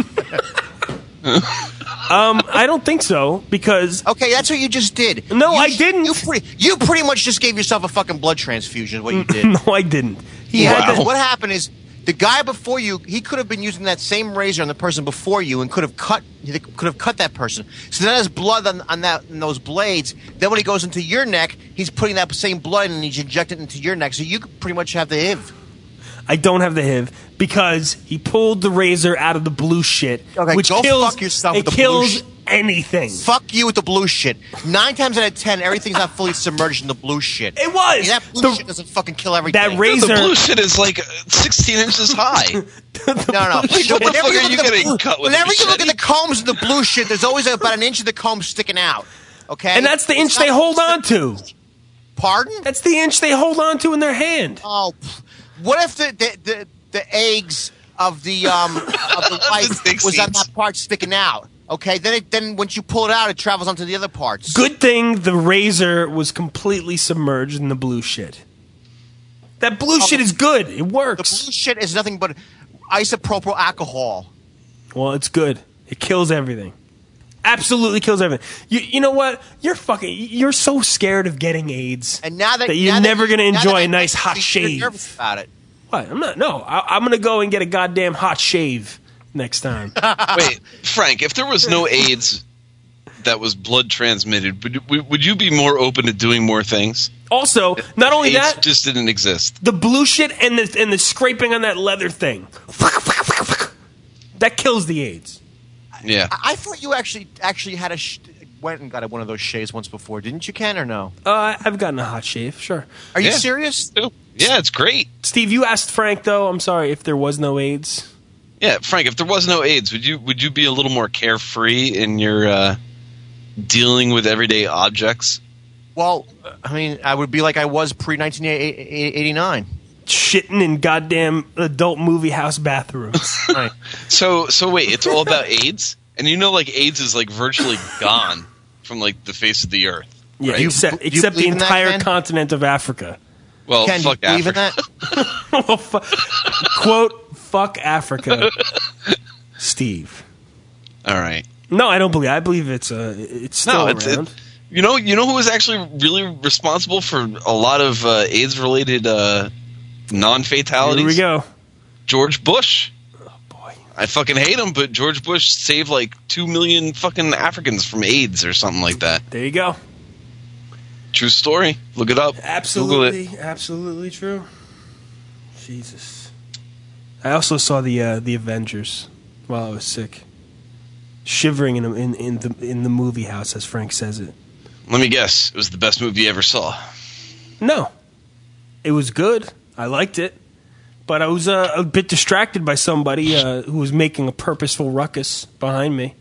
I don't think so, because... Okay, that's what you just did. No, I didn't. You pretty much just gave yourself a fucking blood transfusion, is what you did. No, I didn't. What happened is, the guy before you, he could have been using that same razor on the person before you and could have cut that person. So then there's blood on those blades. Then when he goes into your neck, he's putting that same blood and he's injecting it into your neck. So you could pretty much have the HIV. I don't have the HIV because he pulled the razor out of the blue shit, which go kills. Fuck yourself it with the kills blue shit. Anything. Fuck you with the blue shit. 9 times out of 10, everything's not fully submerged in the blue shit. It was. That blue shit doesn't fucking kill everything. That razor. The blue shit is like 16 inches high. No. Whenever you look at the combs in the blue shit, there's always about an inch of the comb sticking out. Okay, and that's the inch they hold on to. Pardon? That's the inch they hold on to in their hand. Oh, what if the eggs of the wife was on that part sticking out. Okay, then once you pull it out, it travels onto the other parts. Good thing the razor was completely submerged in the blue shit. That blue shit is good. It works. The blue shit is nothing but isopropyl alcohol. Well, it's good. It kills everything. Absolutely kills everything. You know what? You're so scared of getting AIDS and now that you're never going to enjoy a nice hot shave. You're nervous about it. What? I'm not. No, I'm going to go and get a goddamn hot shave next time. Wait, Frank, if there was no AIDS that was blood transmitted, would you be more open to doing more things? Also, not only AIDS that, just didn't exist. The blue shit and the scraping on that leather thing. That kills the AIDS. Yeah. I thought you actually had went and got one of those shaves once before, didn't you, Ken, or no? I've gotten a hot shave, sure. Are you serious? Yeah, it's great. Steve, you asked Frank, though, I'm sorry, if there was no AIDS. Yeah, Frank, if there was no AIDS, would you be a little more carefree in your dealing with everyday objects? Well, I mean, I would be like I was pre-1989. Shitting in goddamn adult movie house bathrooms. Right. So wait, it's all about AIDS? And you know, like, AIDS is, like, virtually gone from, like, the face of the earth. Yeah, right? except the entire continent of Africa. Well, Ken, fuck do you believe Africa. in that? Quote, fuck Africa, Steve. All right. No, I don't believe. I believe it's still around. You know who was actually really responsible for a lot of AIDS-related non-fatalities? Here we go. George Bush. Oh boy, I fucking hate him, but George Bush saved like 2 million fucking Africans from AIDS or something like that. There you go. True story. Look it up. Absolutely, absolutely true. Jesus. I also saw the Avengers while I was sick, shivering in the movie house, as Frank says it. Let me guess. It was the best movie you ever saw. No, it was good. I liked it, but I was a bit distracted by somebody who was making a purposeful ruckus behind me.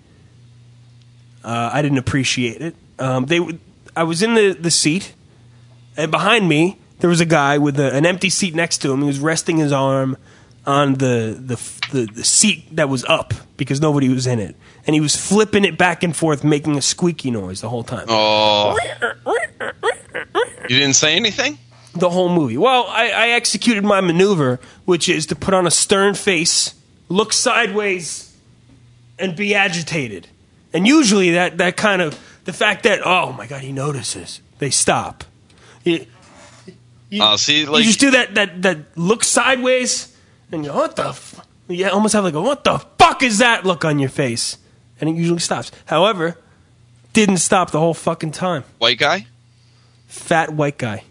I didn't appreciate it. I was in the seat, and behind me there was a guy with an empty seat next to him. He was resting his arm on the seat that was up because nobody was in it, and he was flipping it back and forth, making a squeaky noise the whole time. Oh. You didn't say anything? The whole movie. Well, I executed my maneuver, which is to put on a stern face, look sideways, and be agitated. And usually that kind of, the fact that, oh my God, he notices, they stop. You just do that look sideways, and you go, what the you almost have like a, what the fuck is that look on your face? And it usually stops. However, didn't stop the whole fucking time. White guy? Fat white guy.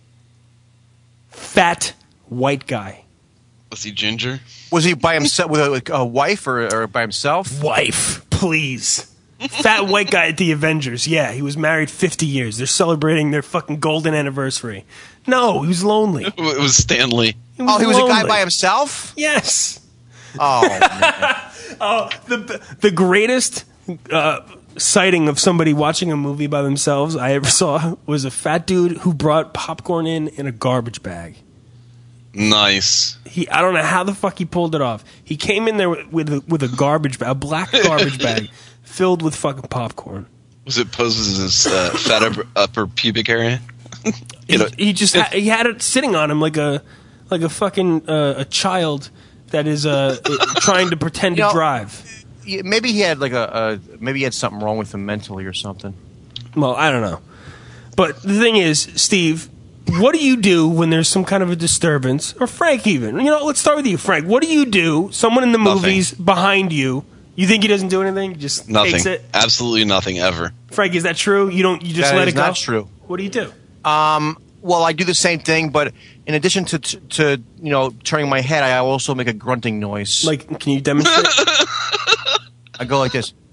Fat white guy. Was he ginger? Was he by himself with a wife or by himself? Wife, please. Fat white guy at the Avengers. Yeah, he was married 50 years. They're celebrating their fucking golden anniversary. No, he was lonely. It was Stanley. He was a guy by himself? Yes. Oh, man. Oh, the greatest sighting of somebody watching a movie by themselves I ever saw was a fat dude who brought popcorn in a garbage bag. Nice. I don't know how the fuck he pulled it off. He came in there with a garbage bag, a black garbage bag filled with fucking popcorn. Was it posed as his fat upper pubic area? He had it sitting on him like a fucking a child that is trying to pretend to drive. Maybe he had maybe he had something wrong with him mentally or something. Well, I don't know. But the thing is, Steve, what do you do when there's some kind of a disturbance? Or Frank even. Let's start with you, Frank. What do you do? Someone in the movies behind you. You think he doesn't do anything? He just takes it? Absolutely nothing ever. Frank, is that true? You just let it go? That's true. What do you do? Well, I do the same thing, but in addition to turning my head, I also make a grunting noise. Like, can you demonstrate? I go like this.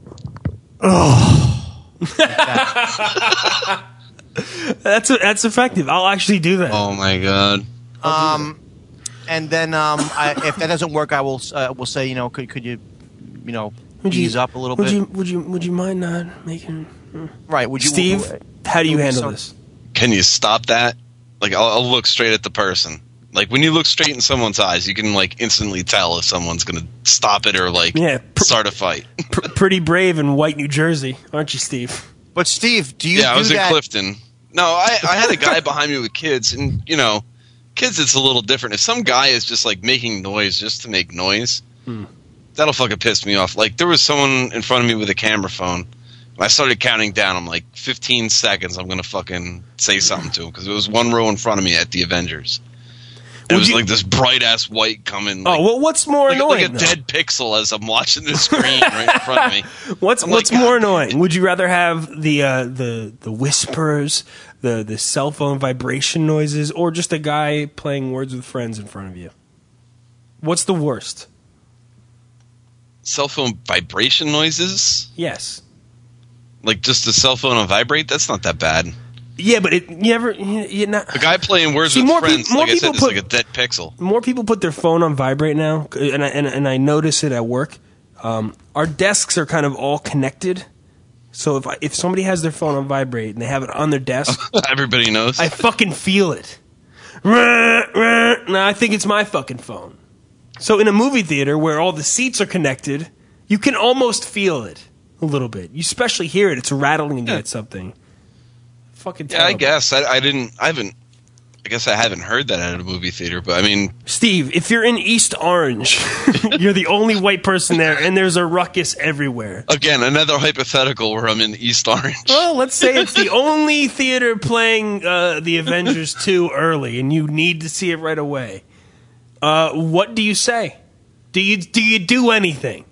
Oh. That's effective. I'll actually do that. Oh my God. And then if that doesn't work, I will say, could you ease up a little bit? Would you mind not making? Right. Would you, Steve? How do you handle this? Can you stop that? Like, I'll look straight at the person. Like when you look straight in someone's eyes, you can like instantly tell if someone's going to stop it or like start a fight. Pretty brave in white New Jersey, aren't you, Steve? But Steve, do you? Yeah, I was do in that? Clifton. No, I had a guy behind me with kids, and you know, kids it's a little different. If some guy is just like making noise just to make noise, that'll fucking piss me off. Like there was someone in front of me with a camera phone. When I started counting down, I'm like 15 seconds. I'm gonna fucking say something to him because it was one row in front of me at the Avengers. It was like this bright ass white coming. Like, well, what's more annoying? Like a dead pixel as I'm watching the screen right in front of me. What's more annoying? Would you rather have the whispers, the cell phone vibration noises, or just a guy playing Words with Friends in front of you? What's the worst? Cell phone vibration noises? Yes. Like just the cell phone on vibrate? That's not that bad. Yeah, but you're not. The guy playing Words with Friends, like I said, is like a dead pixel. More people put their phone on vibrate now, and I notice it at work. Our desks are kind of all connected, so if somebody has their phone on vibrate and they have it on their desk, everybody knows. I fucking feel it. Now I think it's my fucking phone. So in a movie theater where all the seats are connected, you can almost feel it a little bit. You especially hear it; it's rattling against something. Fucking terrible. I guess I guess I haven't heard that at a movie theater, but I mean, Steve, if you're in East Orange, you're the only white person there, and there's a ruckus everywhere. Again, another hypothetical where I'm in East Orange. Well, let's say it's the only theater playing the Avengers 2 early, and you need to see it right away. What do you say? Do you do anything?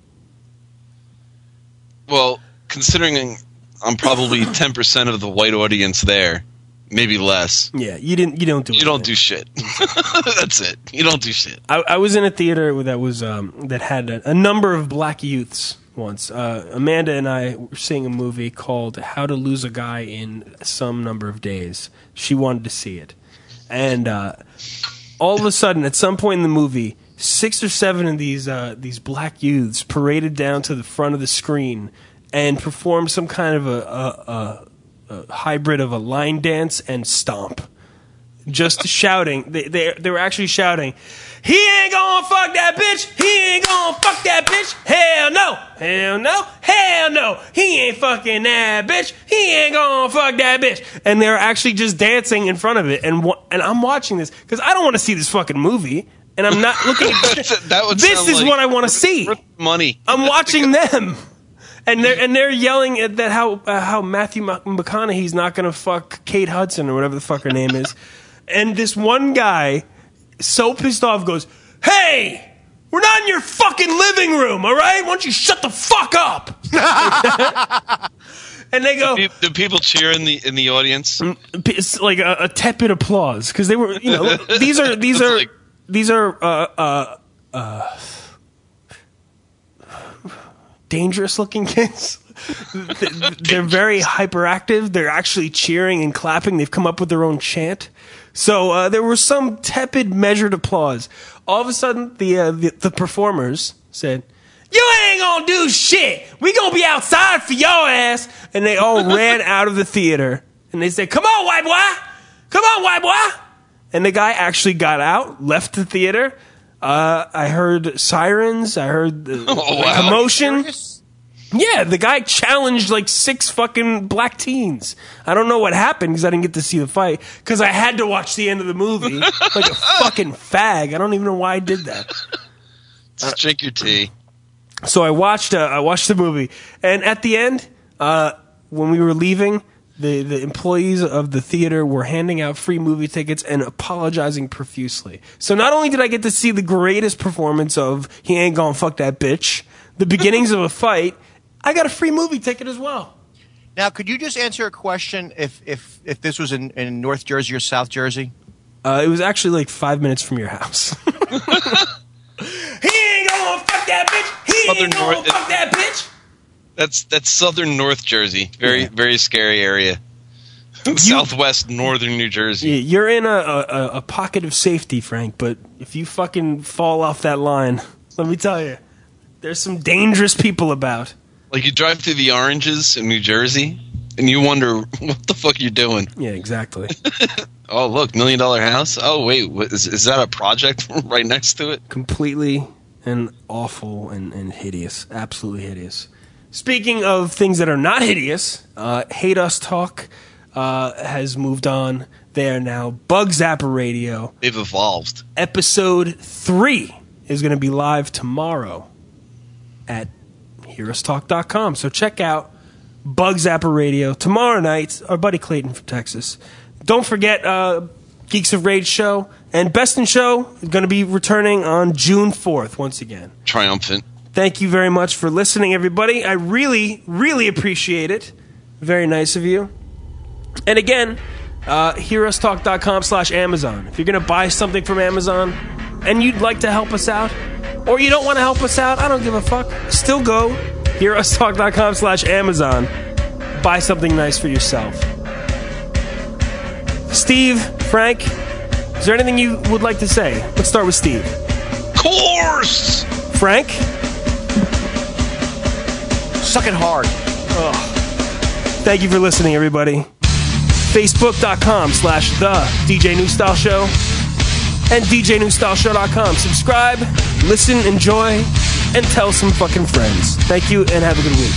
Well, considering I'm probably 10% of the white audience there, maybe less. Yeah, you don't do anything. You don't do shit. That's it. You don't do shit. I was in a theater that was that had a number of black youths once. Amanda and I were seeing a movie called How to Lose a Guy in Some Number of Days. She wanted to see it. And all of a sudden, at some point in the movie, 6 or 7 of these black youths paraded down to the front of the screen and performed some kind of a hybrid of a line dance and stomp. Just shouting. They were actually shouting, "He ain't gonna fuck that bitch! He ain't gonna fuck that bitch! Hell no! Hell no! Hell no! He ain't fucking that bitch! He ain't gonna fuck that bitch!" And they're actually just dancing in front of it. And I'm watching this because I don't want to see this fucking movie. And I'm not looking at this is what I want to see. Money. I'm watching them. And they're yelling at that how Matthew McConaughey's not going to fuck Kate Hudson or whatever the fuck her name is. And this one guy, so pissed off, goes, "Hey, we're not in your fucking living room, all right? Why don't you shut the fuck up?" And they go, do people cheer in the audience? It's like a tepid applause because they were, these are dangerous looking kids. They're very hyperactive. They're actually cheering and clapping. They've come up with their own chant. So there was some tepid, measured applause. All of a sudden, the performers said, "You ain't gonna do shit. We gonna be outside for your ass." And they all ran out of the theater. And they said, "Come on, white boy. Come on, white boy." And the guy actually got out, left the theater. I heard sirens. I heard the commotion. Yeah, the guy challenged like 6 fucking black teens. I don't know what happened because I didn't get to see the fight because I had to watch the end of the movie like a fucking fag. I don't even know why I did that. Just drink your tea. So I watched the movie, and at the end, when we were leaving, the employees of the theater were handing out free movie tickets and apologizing profusely. So not only did I get to see the greatest performance of He Ain't Gonna Fuck That Bitch, the beginnings of a fight, I got a free movie ticket as well. Now, could you just answer a question if this was in North Jersey or South Jersey? It was actually like 5 minutes from your house. He ain't gonna fuck that bitch! He ain't gonna fuck that bitch! That's southern North Jersey. Very scary area. Southwest northern New Jersey. You're in a pocket of safety, Frank, but if you fucking fall off that line, let me tell you, there's some dangerous people about. Like you drive through the Oranges in New Jersey, and you wonder what the fuck you're doing. Yeah, exactly. Oh, look, $1 million house. Oh, wait, is that a project right next to it? Completely and awful and hideous. Absolutely hideous. Speaking of things that are not hideous, Hate Us Talk has moved on. They are now Bug Zapper Radio. They've evolved. Episode 3 is going to be live tomorrow at hearustalk.com. So check out Bug Zapper Radio tomorrow night. Our buddy Clayton from Texas. Don't forget Geeks of Rage show. And Best in Show is going to be returning on June 4th once again. Triumphant. Thank you very much for listening, everybody. I really, really appreciate it. Very nice of you. And again, hearustalk.com/Amazon. If you're going to buy something from Amazon and you'd like to help us out, or you don't want to help us out, I don't give a fuck. Still go hearustalk.com/Amazon. Buy something nice for yourself. Steve, Frank, is there anything you would like to say? Let's start with Steve. Course! Frank? Suck it hard. Thank you for listening, everybody. Facebook.com/The DJ New Style Show and DJNewStyleShow.com. Subscribe, listen, enjoy, and tell some fucking friends. Thank you, and have a good week.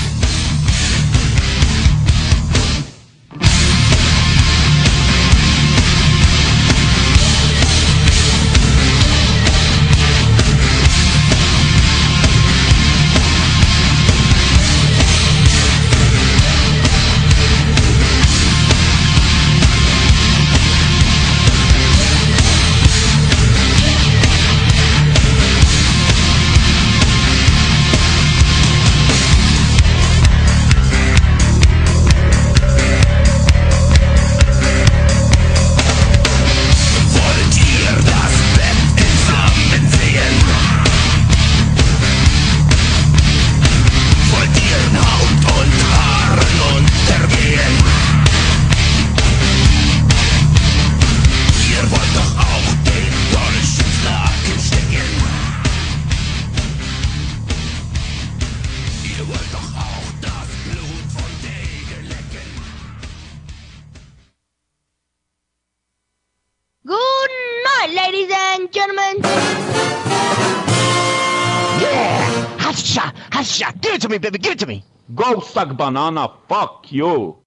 Good night, ladies and gentlemen. Yeah! Hasha! Hasha! Give it to me, baby! Give it to me! Go suck banana, fuck you.